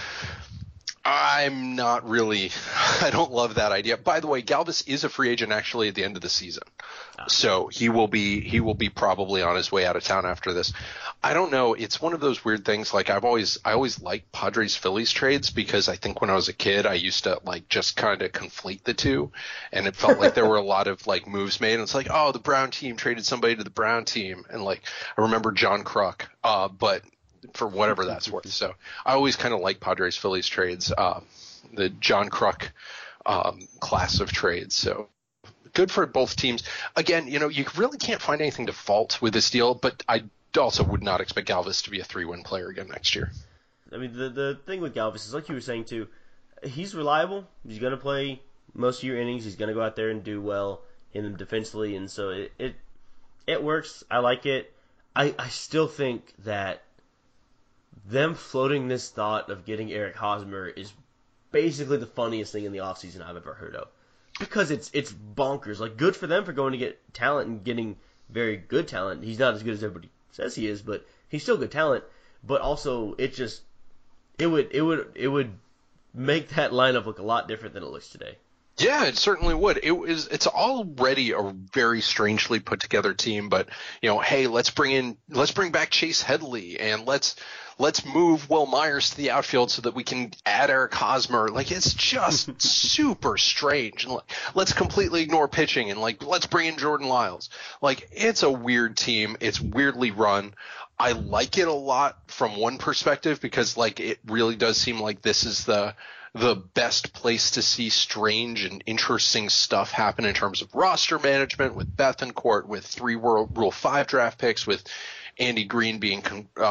I'm not really – I don't love that idea. By the way, Galvis is a free agent actually at the end of the season. So he will be probably on his way out of town after this. I don't know. It's one of those weird things. I always liked Padres Phillies trades because I think when I was a kid I used to just kind of conflate the two, and it felt like there were a lot of moves made. And it's the Brown team traded somebody to the Brown team, and I remember John Kruk, but for whatever that's worth. So I always kind of like Padres Phillies trades, the John Kruk class of trades. So good for both teams. Again, you really can't find anything to fault with this deal, but I also would not expect Galvis to be a 3-win player again next year. I mean, the thing with Galvis is, like you were saying too, he's reliable. He's going to play most of your innings. He's going to go out there and do well in them defensively, and so it works. I like it. I still think that them floating this thought of getting Eric Hosmer is basically the funniest thing in the offseason I've ever heard of. Because it's bonkers. Good for them for going to get talent and getting very good talent. He's not as good as everybody says he is, but he's still good talent. But also, it would make that lineup look a lot different than it looks today. Yeah, it certainly would. It's already a very strangely put together team, but hey, let's bring back Chase Headley and let's move Will Myers to the outfield so that we can add Eric Hosmer. Like, it's just super strange. And let's completely ignore pitching and let's bring in Jordan Lyles. Like, it's a weird team. It's weirdly run. I like it a lot from one perspective because it really does seem like this is the best place to see strange and interesting stuff happen in terms of roster management with Bethancourt, with 3 Rule 5 draft picks, with Andy Green being,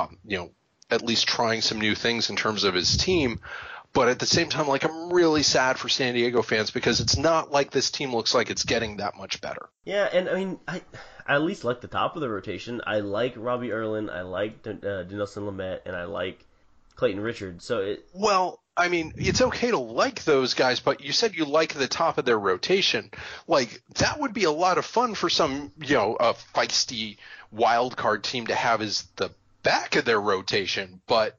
at least trying some new things in terms of his team. But at the same time, I'm really sad for San Diego fans because it's not like this team looks like it's getting that much better. Yeah, and I mean, I at least like the top of the rotation. I like Robbie Erlin, I like Dinelson Lamet, and I like Clayton Richard. Well, I mean, it's okay to like those guys, but you said you like the top of their rotation. That would be a lot of fun for some, a feisty wild card team to have as the back of their rotation. But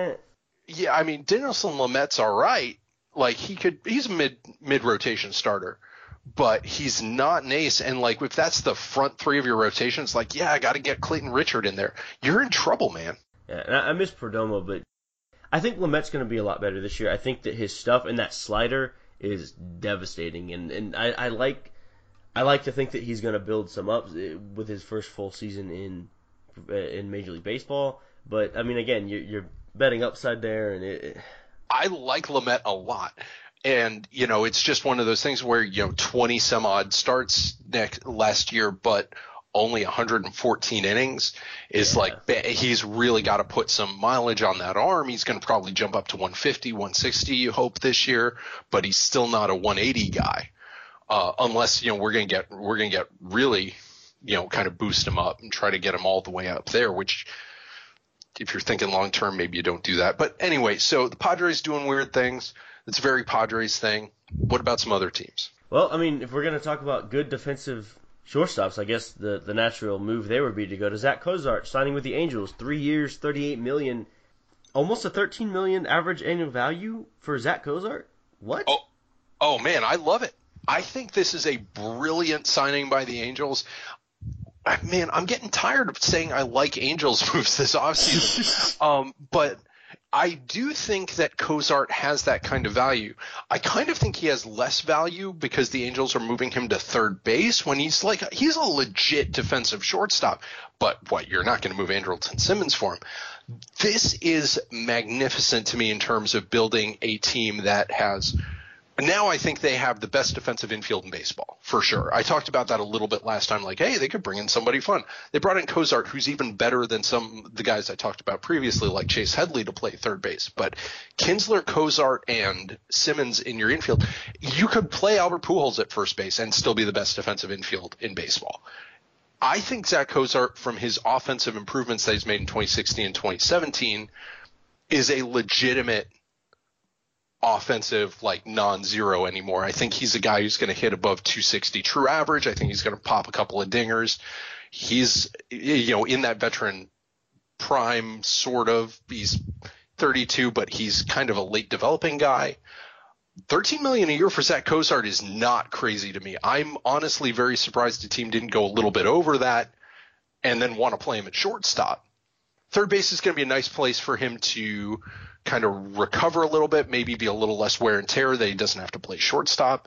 yeah, I mean, Dinelson Lamet's all right. He's a mid rotation starter, but he's not an ace. And if that's the front 3 of your rotations, I got to get Clayton Richard in there. You're in trouble, man. Yeah, and I miss Perdomo, but I think Lamet's going to be a lot better this year. I think that his stuff and that slider is devastating, and I like to think that he's going to build some up with his first full season in Major League Baseball. But I mean, again, you're betting upside there, and I like Lamet a lot. And, it's just one of those things where, 20 some odd starts last year, but only 114 innings is he's really got to put some mileage on that arm. He's going to probably jump up to 150, 160, you hope, this year, but he's still not a 180 guy. Unless, we're going to get really, kind of boost him up and try to get him all the way up there, which if you're thinking long term, maybe you don't do that. But anyway, so the Padres doing weird things. It's a very Padres thing. What about some other teams? Well, I mean, if we're going to talk about good defensive shortstops, I guess the natural move there would be to go to Zach Cozart, signing with the Angels, 3 years, $38 million, almost a $13 million average annual value for Zach Cozart. What? Oh man, I love it. I think this is a brilliant signing by the Angels. Man, I'm getting tired of saying I like Angels moves this offseason. But I do think that Cozart has that kind of value. I kind of think he has less value because the Angels are moving him to third base when he's a legit defensive shortstop. But what, you're not going to move Andrelton Simmons for him. This is magnificent to me in terms of building a team that has – now I think they have the best defensive infield in baseball, for sure. I talked about that a little bit last time, hey, they could bring in somebody fun. They brought in Cozart, who's even better than some of the guys I talked about previously, like Chase Headley, to play third base. But Kinsler, Cozart, and Simmons in your infield, you could play Albert Pujols at first base and still be the best defensive infield in baseball. I think Zach Cozart, from his offensive improvements that he's made in 2016 and 2017, is a legitimate offensive, non-zero anymore. I think he's a guy who's going to hit above 260 true average. I think he's going to pop a couple of dingers. He's, in that veteran prime, sort of. He's 32, but he's kind of a late developing guy. $13 million a year for Zach Cozart is not crazy to me. I'm honestly very surprised the team didn't go a little bit over that and then want to play him at shortstop. Third base is going to be a nice place for him to kind of recover a little bit, maybe be a little less wear and tear that he doesn't have to play shortstop.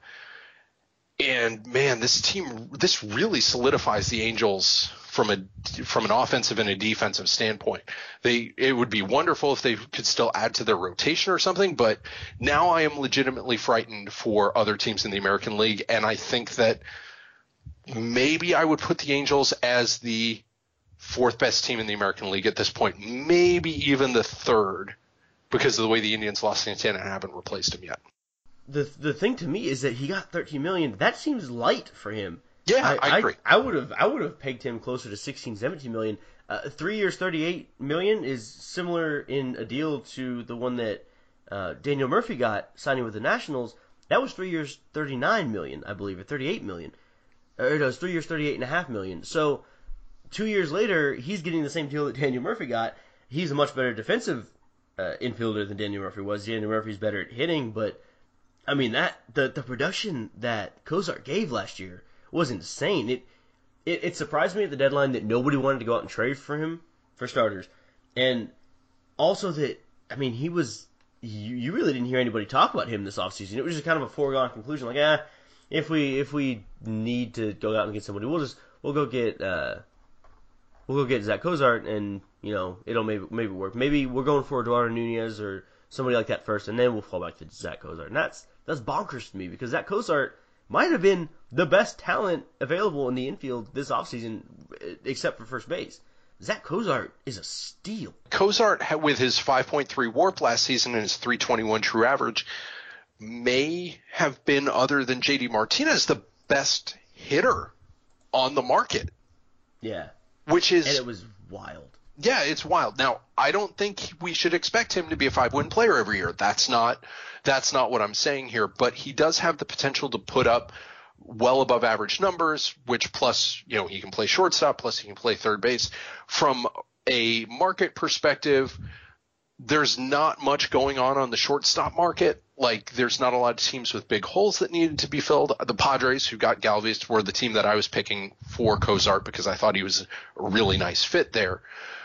And man, this really solidifies the Angels from an offensive and a defensive standpoint. It would be wonderful if they could still add to their rotation or something, but now I am legitimately frightened for other teams in the American League, and I think that maybe I would put the Angels as the fourth best team in the American League at this point, maybe even the third, because of the way the Indians lost Santana and haven't replaced him yet. The thing to me is that he got $13 million. That seems light for him. Yeah, I agree. I would have pegged him closer to $16, $17 million. 3 years, $38 million is similar in a deal to the one that Daniel Murphy got signing with the Nationals. That was 3 years, $39 million, I believe, or $38 million. It was 3 years, $38.5 million. So 2 years later, he's getting the same deal that Daniel Murphy got. He's a much better defensive infielder than Daniel Murphy was. Daniel Murphy's better at hitting, but I mean that the production that Cozart gave last year was insane. It surprised me at the deadline that nobody wanted to go out and trade for him, for starters, and also that I mean he was you really didn't hear anybody talk about him this offseason. It was just kind of a foregone conclusion, like if we need to go out and get somebody, we'll go get Zach Cozart, and it'll maybe work. Maybe we're going for Eduardo Nunez or somebody like that first, and then we'll fall back to Zach Cozart. And that's bonkers to me because Zach Cozart might have been the best talent available in the infield this offseason, except for first base. Zach Cozart is a steal. Cozart, with his 5.3 WARP last season and his 3.21 true average, may have been, other than JD Martinez, the best hitter on the market. Yeah. And it was wild. Yeah, it's wild. Now, I don't think we should expect him to be a 5-win player every year. That's not what I'm saying here, but he does have the potential to put up well above average numbers, which plus, he can play shortstop, plus he can play third base. From a market perspective, there's not much going on the shortstop market. Like, there's not a lot of teams with big holes that needed to be filled. The Padres, who got Galvis, were the team that I was picking for Cozart because I thought he was a really nice fit there.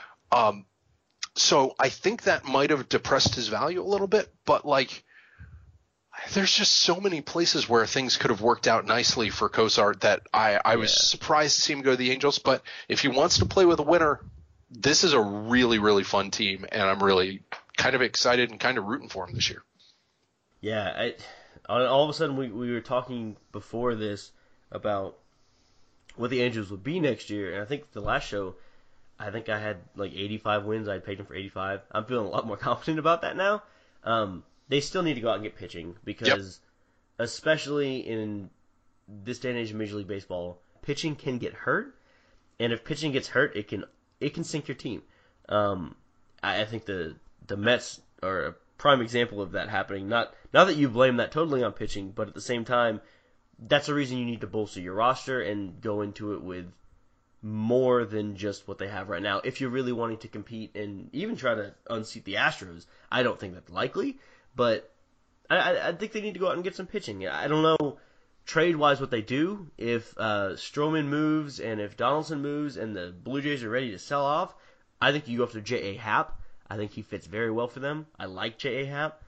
So I think that might have depressed his value a little bit, but there's just so many places where things could have worked out nicely for Cozart that I was surprised to see him go to the Angels. But if he wants to play with a winner, this is a really, really fun team, and I'm really kind of excited and kind of rooting for him this year. Yeah, all of a sudden we were talking before this about what the Angels would be next year, and I think the last show, I think I had 85 wins. I paid him for 85. I'm feeling a lot more confident about that now. They still need to go out and get pitching because, especially in this day and age of Major League Baseball, pitching can get hurt, and if pitching gets hurt, it can sink your team. I think the Mets are a prime example of that happening. Not that you blame that totally on pitching, but at the same time, that's a reason you need to bolster your roster and go into it with more than just what they have right now. If you're really wanting to compete and even try to unseat the Astros, I don't think that's likely, but I think they need to go out and get some pitching. I don't know trade-wise what they do. If Stroman moves and if Donaldson moves and the Blue Jays are ready to sell off, I think you go after J.A. Happ. I think he fits very well for them. I like J.A. Happ.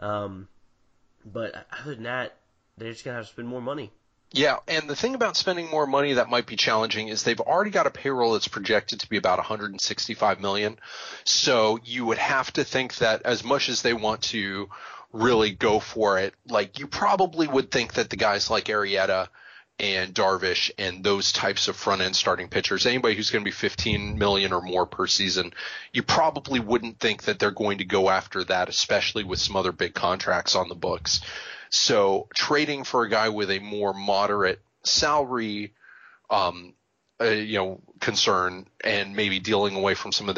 But other than that, they're just going to have to spend more money. Yeah, and the thing about spending more money that might be challenging is they've already got a payroll that's projected to be about $165 million. So you would have to think that as much as they want to really go for it, you probably would think that the guys like Arrieta and Darvish and those types of front-end starting pitchers, anybody who's going to be $15 million or more per season, you probably wouldn't think that they're going to go after that, especially with some other big contracts on the books. So trading for a guy with a more moderate salary, concern, and maybe dealing away from some of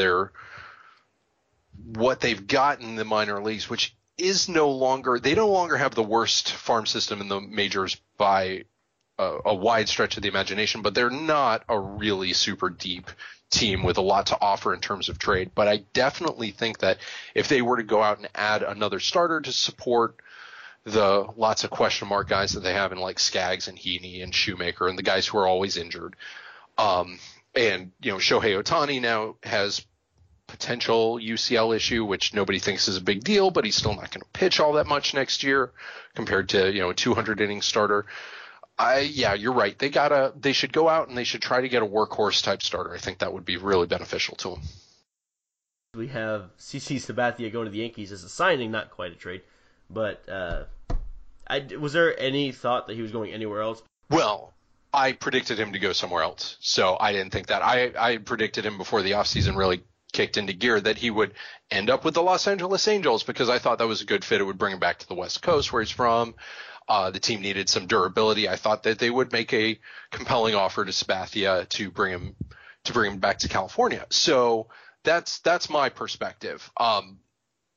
what they've got in the minor leagues, which is they no longer have the worst farm system in the majors by a wide stretch of the imagination, but they're not a really super deep team with a lot to offer in terms of trade. But I definitely think that if they were to go out and add another starter to support the lots of question mark guys that they have in Skaggs and Heaney and Shoemaker and the guys who are always injured. And Shohei Ohtani now has potential UCL issue, which nobody thinks is a big deal, but he's still not going to pitch all that much next year compared to, a 200 inning starter. You're right. They should go out and they should try to get a workhorse type starter. I think that would be really beneficial to them. We have CC Sabathia going to the Yankees as a signing, not quite a trade. But was there any thought that he was going anywhere else? Well, I predicted him to go somewhere else, so I didn't think that. I predicted him before the offseason really kicked into gear that he would end up with the Los Angeles Angels because I thought that was a good fit. It would bring him back to the West Coast where he's from. The team needed some durability. I thought that they would make a compelling offer to Sabathia to bring him back to California. So that's my perspective.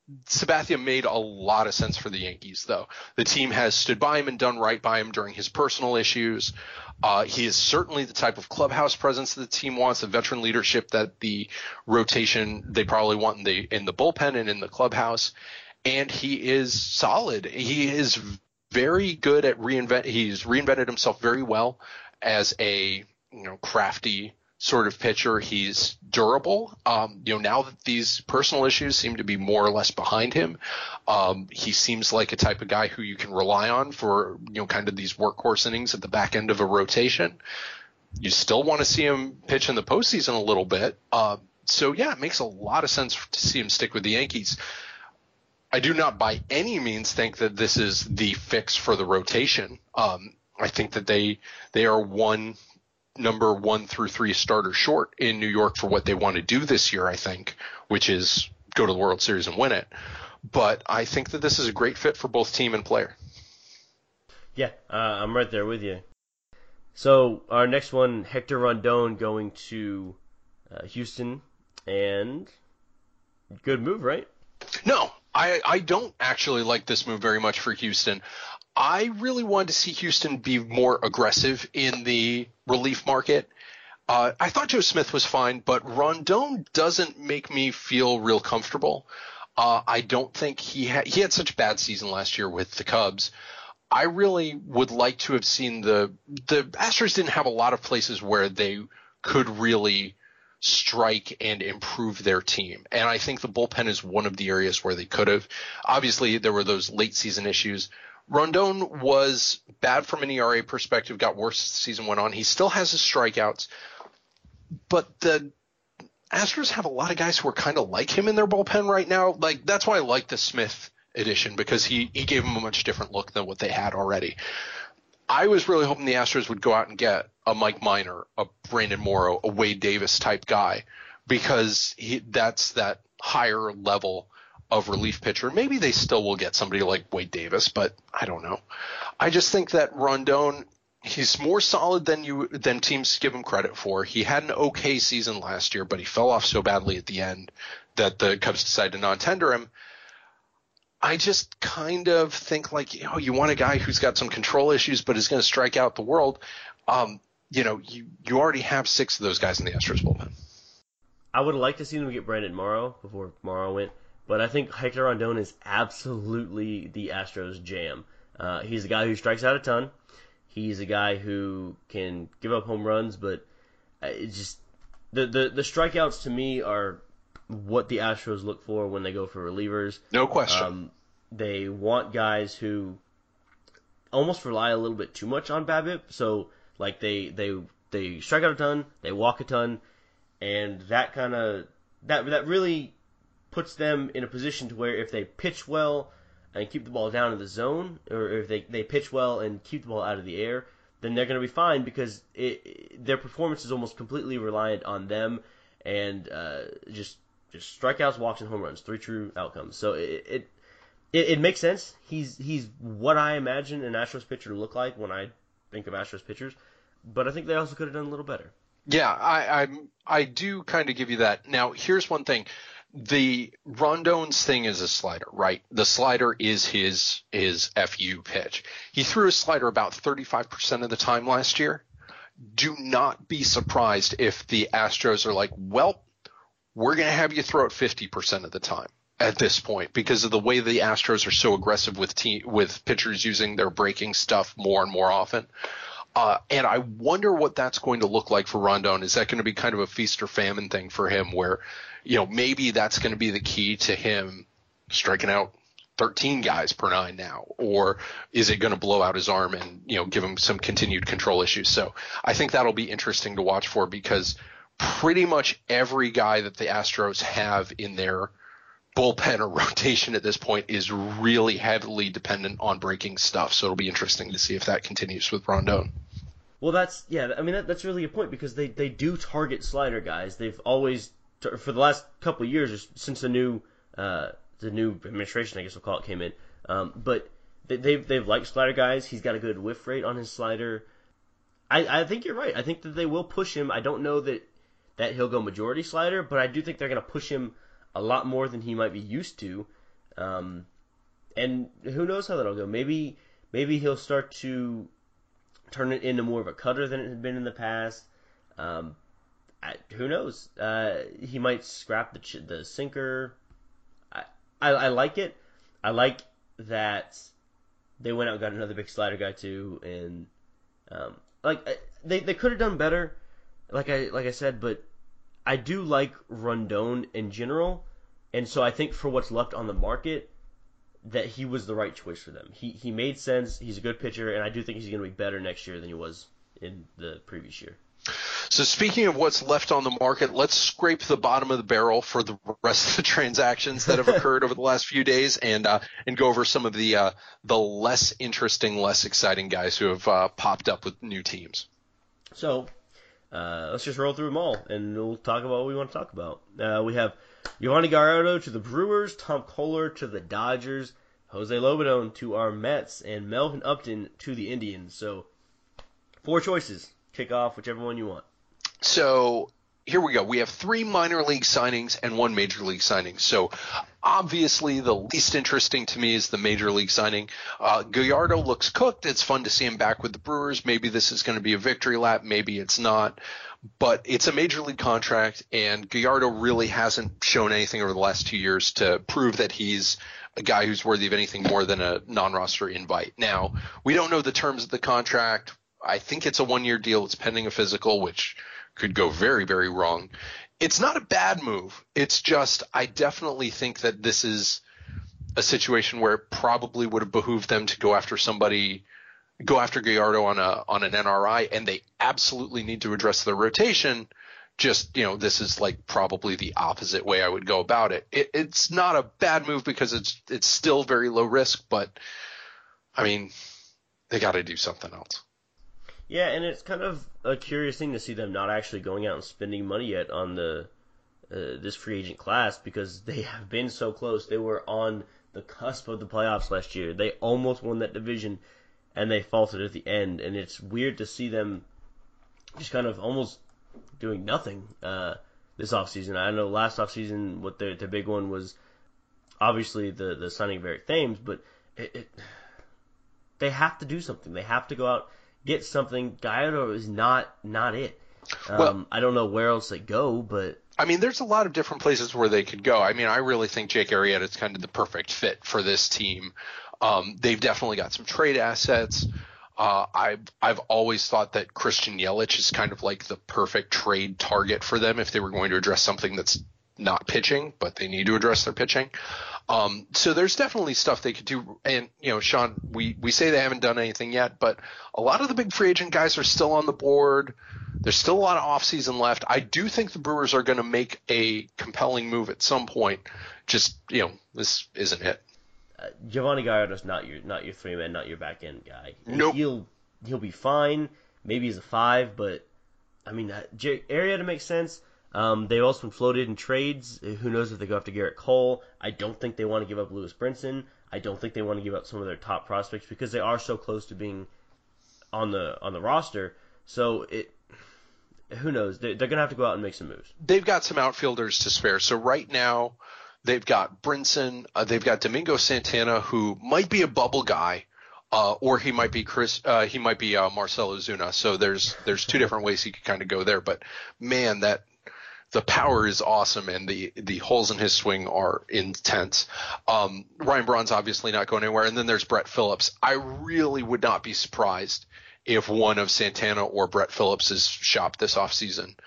Sabathia made a lot of sense for the Yankees, though. The team has stood by him and done right by him during his personal issues. He is certainly the type of clubhouse presence that the team wants, the veteran leadership that the rotation they probably want in the bullpen and in the clubhouse. And he is solid. He is very good at he's reinvented himself very well as a crafty sort of pitcher. He's durable. Now that these personal issues seem to be more or less behind him, he seems like a type of guy who you can rely on for, kind of these workhorse innings at the back end of a rotation. You still want to see him pitch in the postseason a little bit. So yeah, it makes a lot of sense to see him stick with the Yankees. I do not by any means think that this is the fix for the rotation. I think that they are number 1 through 3 starters short in New York for what they want to do this year, I think, which is go to the World Series and win it. But I think that this is a great fit for both team and player. Yeah, I'm right there with you. So our next one, Hector Rondon going to Houston, and good move, right? No, I don't actually like this move very much for Houston. I really wanted to see Houston be more aggressive in the relief market. I thought Joe Smith was fine, but Rondon doesn't make me feel real comfortable. I don't think he had such a bad season last year with the Cubs. I really would like to have seen the Astros didn't have a lot of places where they could really strike and improve their team. And I think the bullpen is one of the areas where they could have. Obviously, there were those late season issues. Rondon was bad from an ERA perspective, got worse as the season went on. He still has his strikeouts, but the Astros have a lot of guys who are kind of like him in their bullpen right now. Like, that's why I like the Smith addition, because he gave them a much different look than what they had already. I was really hoping the Astros would go out and get a Mike Minor, a Brandon Morrow, a Wade Davis type guy, because that's that higher level of relief pitcher. Maybe they still will get somebody like Wade Davis, but I don't know. I just think that Rondon, he's more solid than teams give him credit for. He had an okay season last year, but he fell off so badly at the end that the Cubs decided to non-tender him. I just kind of think you want a guy who's got some control issues but is going to strike out the world. You already have 6 of those guys in the Astros bullpen. I would like to see them get Brandon Morrow before Morrow went, but I think Hector Rondon is absolutely the Astros' jam. He's a guy who strikes out a ton. He's a guy who can give up home runs, but it's just the strikeouts to me are what the Astros look for when they go for relievers. No question. They want guys who almost rely a little bit too much on BABIP. So like they strike out a ton, they walk a ton, and that kind of that really puts them in a position to where if they pitch well and keep the ball down in the zone, or if they pitch well and keep the ball out of the air, then they're going to be fine, because their performance is almost completely reliant on them and just strikeouts, walks, and home runs, 3 true outcomes. So it makes sense. He's what I imagine an Astros pitcher to look like when I think of Astros pitchers, but I think they also could have done a little better. Yeah, I do kind of give you that. Now, here's one thing. The Rondon's thing is a slider, right? The slider is his FU pitch. He threw a slider about 35% of the time last year. Do not be surprised if the Astros are like, well, we're going to have you throw it 50% of the time at this point, because of the way the Astros are so aggressive with pitchers using their breaking stuff more and more often. And I wonder what that's going to look like for Rondon. Is that going to be kind of a feast or famine thing for him, where, maybe that's going to be the key to him striking out 13 guys per 9 now, or is it going to blow out his arm and, give him some continued control issues? So I think that'll be interesting to watch for, because pretty much every guy that the Astros have in their bullpen or rotation at this point is really heavily dependent on breaking stuff. So it'll be interesting to see if that continues with Rondon. Well, that's really a point, because they do target slider guys. They've always, for the last couple of years, since the new administration, I guess we'll call it, came in. But they've liked slider guys. He's got a good whiff rate on his slider. I think you're right. I think that they will push him. I don't know that he'll go majority slider, but I do think they're going to push him a lot more than he might be used to, And who knows how that'll go? Maybe he'll start to turn it into more of a cutter than it had been in the past. Who knows? He might scrap the sinker. I like it. I like that they went out and got another big slider guy too, and they could have done better, like I said, but I do like Rondon in general, and so I think for what's left on the market, that he was the right choice for them. He made sense. He's a good pitcher, and I do think he's going to be better next year than he was in the previous year. So speaking of what's left on the market, let's scrape the bottom of the barrel for the rest of the transactions that have occurred over the last few days, and go over some of the less interesting, less exciting guys who have popped up with new teams. So let's just roll through them all, and we'll talk about what we want to talk about. We have Giovanni Gallardo to the Brewers, Tom Kohler to the Dodgers, Jose Lobodon to our Mets, and Melvin Upton to the Indians. So 4 choices. Kick off whichever one you want. So here we go. We have 3 minor league signings and 1 major league signing. So obviously the least interesting to me is the major league signing. Gallardo looks cooked. It's fun to see him back with the Brewers. Maybe this is going to be a victory lap. Maybe it's not. But it's a major league contract, and Gallardo really hasn't shown anything over the last 2 years to prove that he's a guy who's worthy of anything more than a non-roster invite. Now, we don't know the terms of the contract. I think it's a 1-year deal. It's pending a physical, which could go very, very wrong. It's not a bad move. It's just I definitely think that this is a situation where it probably would have behooved them to go after Gallardo on an NRI, and they absolutely need to address their rotation. Just, this is like probably the opposite way I would go about it. It's not a bad move because it's still very low risk, but I mean, they got to do something else. Yeah, and it's kind of a curious thing to see them not actually going out and spending money yet on this free agent class, because they have been so close. They were on the cusp of the playoffs last year. They almost won that division, and they faltered at the end. And it's weird to see them just kind of almost doing nothing this offseason. I know last offseason what their big one was obviously the signing of Eric Thames, but they have to do something. They have to go out, get something. Gallardo is not it. I don't know where else they go, but I mean, there's a lot of different places where they could go. I mean, I really think Jake Arrieta is kind of the perfect fit for this team. They've definitely got some trade assets. I've always thought that Christian Yelich is kind of like the perfect trade target for them if they were going to address something that's not pitching, but they need to address their pitching. So there's definitely stuff they could do. And, Sean, we say they haven't done anything yet, but a lot of the big free agent guys are still on the board. There's still a lot of offseason left. I do think the Brewers are going to make a compelling move at some point. Just, this isn't it. Giovanni Gallardo's not your 3-man, not your back end guy. Nope. He'll be fine. Maybe he's a 5, but I mean, Arrieta makes sense. They've also been floated in trades. Who knows if they go after Garrett Cole? I don't think they want to give up Lewis Brinson. I don't think they want to give up some of their top prospects because they are so close to being on the roster. So who knows? They're going to have to go out and make some moves. They've got some outfielders to spare. So right now they've got Brinson. They've got Domingo Santana, who might be a bubble guy, or he might be Marcell Ozuna. So there's 2 different ways he could kind of go there. But man, the power is awesome, and the holes in his swing are intense. Ryan Braun's obviously not going anywhere, and then there's Brett Phillips. I really would not be surprised if one of Santana or Brett Phillips is shopped this offseason,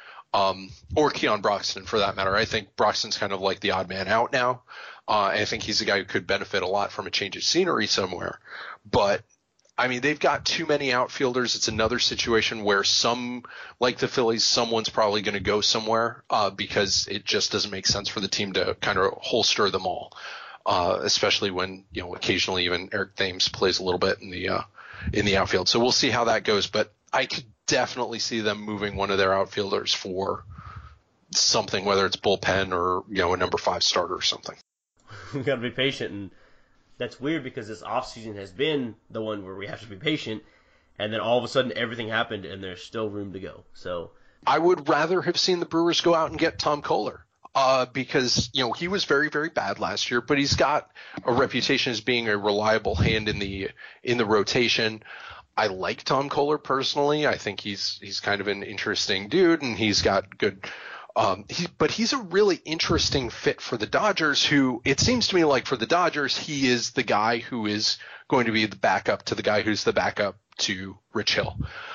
or Keon Broxton for that matter. I think Broxton's kind of like the odd man out now. And I think he's a guy who could benefit a lot from a change of scenery somewhere. But I mean, they've got too many outfielders. It's another situation where like the Phillies, someone's probably going to go somewhere because it just doesn't make sense for the team to kind of holster them all, especially when, occasionally even Eric Thames plays a little bit in the outfield. So we'll see how that goes. But I could definitely see them moving one of their outfielders for something, whether it's bullpen or, a number 5 starter or something. We've got to be patient, and that's weird because this offseason has been the one where we have to be patient, and then all of a sudden everything happened and there's still room to go. So I would rather have seen the Brewers go out and get Tom Kohler. because he was very, very bad last year, but he's got a reputation as being a reliable hand in the rotation. I like Tom Kohler personally. I think he's kind of an interesting dude, and he's got good. But he's a really interesting fit for the Dodgers, who it seems to me like for the Dodgers, he is the guy who is going to be the backup to the guy who's the backup to Rich Hill.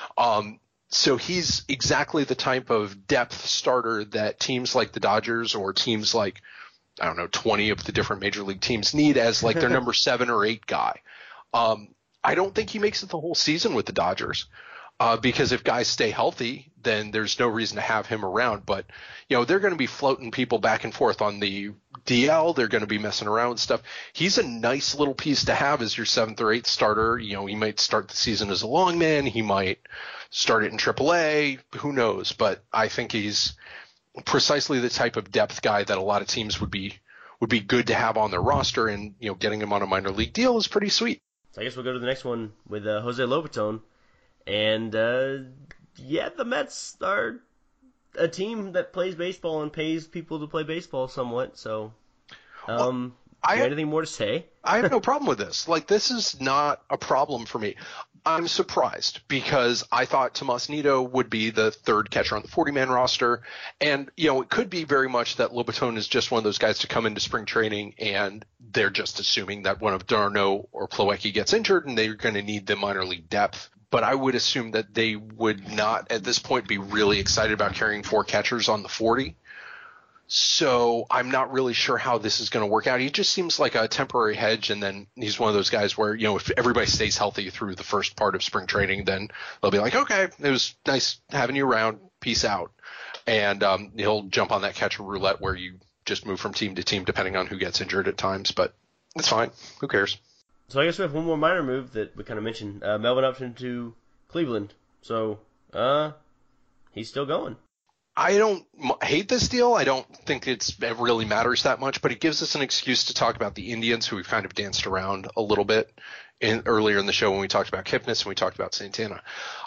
So he's exactly the type of depth starter that teams like the Dodgers or teams like, I don't know, 20 of the different major league teams need as like their number 7 or 8 guy. I don't think he makes it the whole season with the Dodgers. Because if guys stay healthy, then there's no reason to have him around. But, they're going to be floating people back and forth on the DL. They're going to be messing around with stuff. He's a nice little piece to have as your 7th or 8th starter. He might start the season as a long man. He might start it in AAA. Who knows? But I think he's precisely the type of depth guy that a lot of teams would be good to have on their roster. And, getting him on a minor league deal is pretty sweet. So I guess we'll go to the next one with Jose Lobaton. And, the Mets are a team that plays baseball and pays people to play baseball somewhat, so, anything more to say? I have no problem with this. Like, this is not a problem for me. I'm surprised because I thought Tomas Nido would be the 3rd catcher on the 40-man roster, and, it could be very much that Lobaton is just one of those guys to come into spring training and they're just assuming that one of d'Arnaud or Plawecki gets injured and they're going to need the minor league depth. But I would assume that they would not at this point be really excited about carrying 4 catchers on the 40. So I'm not really sure how this is going to work out. He just seems like a temporary hedge, and then he's one of those guys where, if everybody stays healthy through the first part of spring training, then they'll be like, okay, it was nice having you around. Peace out. And he'll jump on that catcher roulette where you just move from team to team depending on who gets injured at times. But it's fine. Who cares? So I guess we have one more minor move that we kind of mentioned. Melvin Upton to Cleveland. So, he's still going. I don't hate this deal. I don't think it really matters that much, but it gives us an excuse to talk about the Indians, who we've kind of danced around a little bit earlier in the show when we talked about Kipnis and we talked about Santana.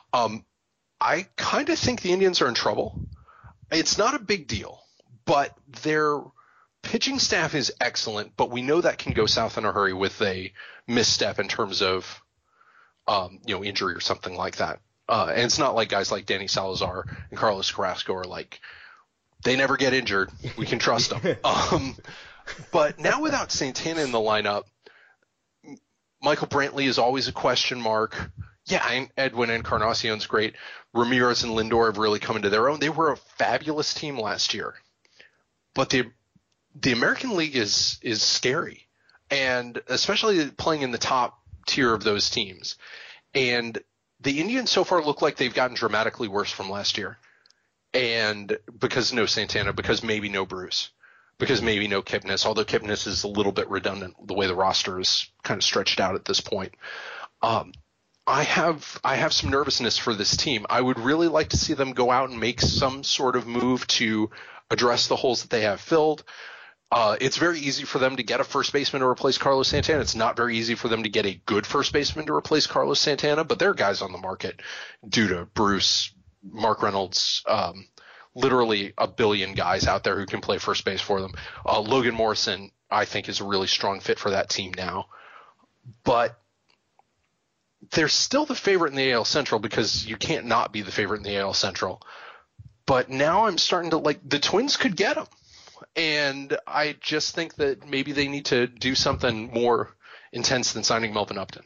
I kind of think the Indians are in trouble. It's not a big deal, but their pitching staff is excellent, but we know that can go south in a hurry with a misstep in terms of, injury or something like that. And it's not like guys like Danny Salazar and Carlos Carrasco are like, they never get injured. We can trust them. But now without Santana in the lineup, Michael Brantley is always a question mark. Yeah, Edwin Encarnacion's great. Ramirez and Lindor have really come into their own. They were a fabulous team last year. But the American League is scary, and especially playing in the top tier of those teams. And the Indians so far look like they've gotten dramatically worse from last year. And because no Santana, because maybe no Bruce, because maybe no Kipnis, although Kipnis is a little bit redundant the way the roster is kind of stretched out at this point. I have some nervousness for this team. I would really like to see them go out and make some sort of move to address the holes that they have filled. It's very easy for them to get a first baseman to replace Carlos Santana. It's not very easy for them to get a good first baseman to replace Carlos Santana, but there are guys on the market due to Bruce, Mark Reynolds, literally a billion guys out there who can play first base for them. Logan Morrison, I think, is a really strong fit for that team now. But they're still the favorite in the AL Central because you can't not be the favorite in the AL Central. But now I'm starting to like the Twins could get them. And I just think that maybe they need to do something more intense than signing Melvin Upton.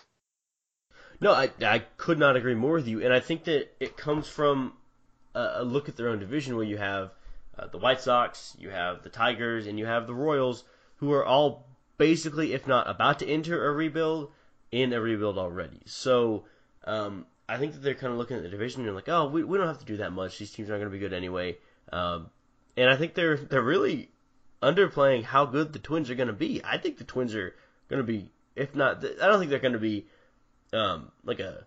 No, I could not agree more with you. And I think that it comes from a look at their own division where you have the White Sox, you have the Tigers, and you have the Royals, who are all basically, if not about to enter a rebuild, in a rebuild already. So I think that they're kind of looking at the division and like, oh, we don't have to do that much. These teams aren't going to be good anyway. And I think they're really underplaying how good the Twins are going to be. I think the Twins are going to be, if not, I don't think they're going to be like a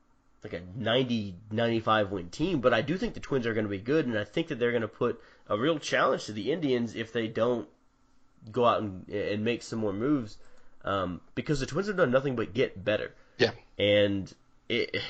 90-95 win team, but I do think the Twins are going to be good, and I think that they're going to put a real challenge to the Indians if they don't go out and make some more moves, because the Twins have done nothing but get better. Yeah. And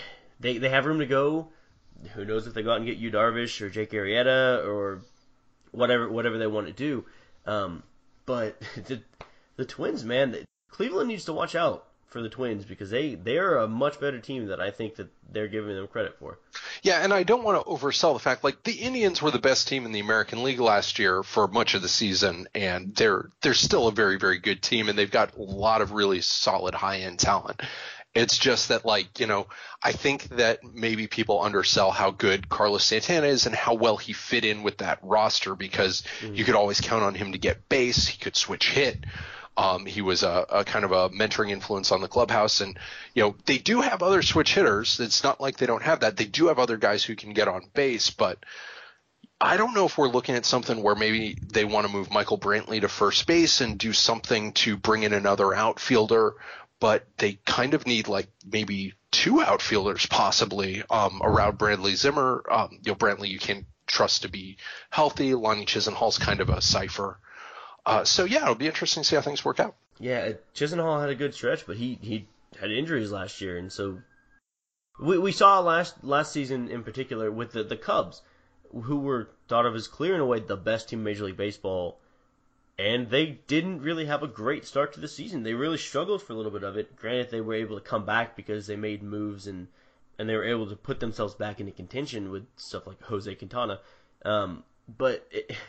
they have room to go. Who knows if they go out and get Yu Darvish or Jake Arrieta or whatever they want to do. But the Twins, man, Cleveland needs to watch out for the Twins because they're a much better team than I think that they're giving them credit for. Yeah, and I don't want to oversell the fact, like, the Indians were the best team in the American League last year for much of the season, and they're still a very, very good team, and they've got a lot of really solid high-end talent. It's just that, like, you know, I think that maybe people undersell how good Carlos Santana is and how well he fit in with that roster because you could always count on him to get base. He could switch hit. He was a kind of a mentoring influence on the clubhouse. And, you know, they do have other switch hitters. It's not like they don't have that. They do have other guys who can get on base, but I don't know if we're looking at something where maybe they want to move Michael Brantley to first base and do something to bring in another outfielder, but they kind of need like maybe two outfielders possibly around Bradley Zimmer. You know, Brantley you can trust to be healthy. Lonnie Chisenhall's kind of a cipher. So, yeah, it'll be interesting to see how things work out. Yeah, Chisenhall had a good stretch, but he had injuries last year, and so we saw last season in particular with the Cubs, who were thought of as clear and away the best team in Major League Baseball, and they didn't really have a great start to the season. They really struggled for a little bit of it. Granted, they were able to come back because they made moves and they were able to put themselves back into contention with stuff like Jose Quintana. But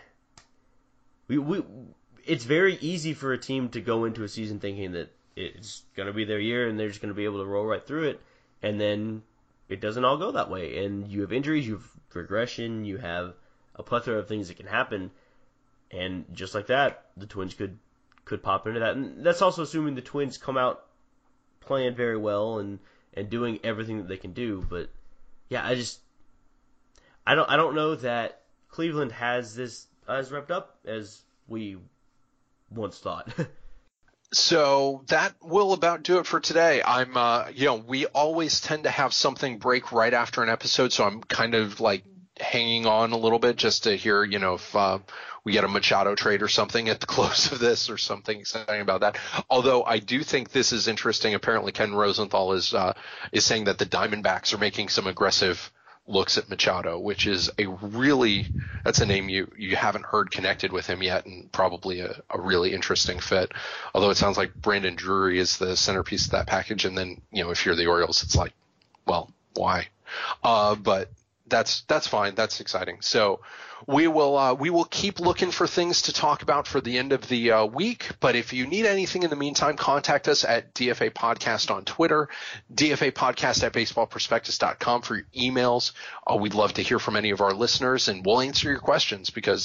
it's very easy for a team to go into a season thinking that it's going to be their year and they're just going to be able to roll right through it, and then it doesn't all go that way. And you have injuries, you have regression, you have a plethora of things that can happen, and just like that, the Twins could pop into that. And that's also assuming the Twins come out playing very well and doing everything that they can do. But yeah, I don't know that Cleveland has this as wrapped up as we once thought. So that will about do it for today. We always tend to have something break right after an episode, so I'm kind of like hanging on a little bit just to hear, you know, if we get a Machado trade or something at the close of this or something exciting about that. Although I do think this is interesting. Apparently Ken Rosenthal is saying that the Diamondbacks are making some aggressive looks at Machado, which is that's a name you haven't heard connected with him yet, and probably a really interesting fit. Although it sounds like Brandon Drury is the centerpiece of that package, and then, you know, if you're the Orioles, it's like, well, why? But that's fine. That's exciting. So we will keep looking for things to talk about for the end of the week. But if you need anything in the meantime, contact us at DFA Podcast on Twitter, DFA Podcast at baseballprospectus.com for your emails. We'd love to hear from any of our listeners, and we'll answer your questions because,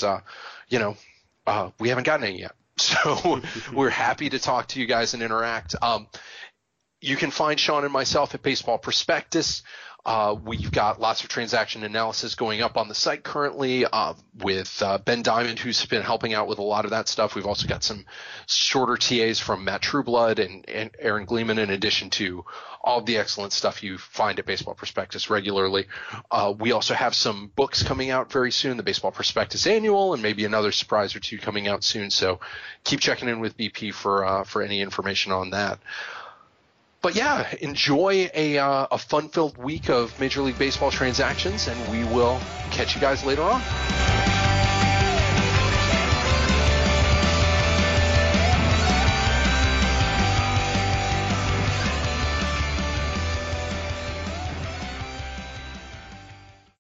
we haven't gotten any yet. So we're happy to talk to you guys and interact. You can find Sean and myself at Baseball Prospectus. We've got lots of transaction analysis going up on the site currently with Ben Diamond, who's been helping out with a lot of that stuff. We've also got some shorter TAs from Matt Trueblood and Aaron Gleeman, in addition to all of the excellent stuff you find at Baseball Prospectus regularly. We also have some books coming out very soon, the Baseball Prospectus Annual, and maybe another surprise or two coming out soon. So keep checking in with BP for any information on that. But yeah, enjoy a fun-filled week of Major League Baseball transactions, and we will catch you guys later on.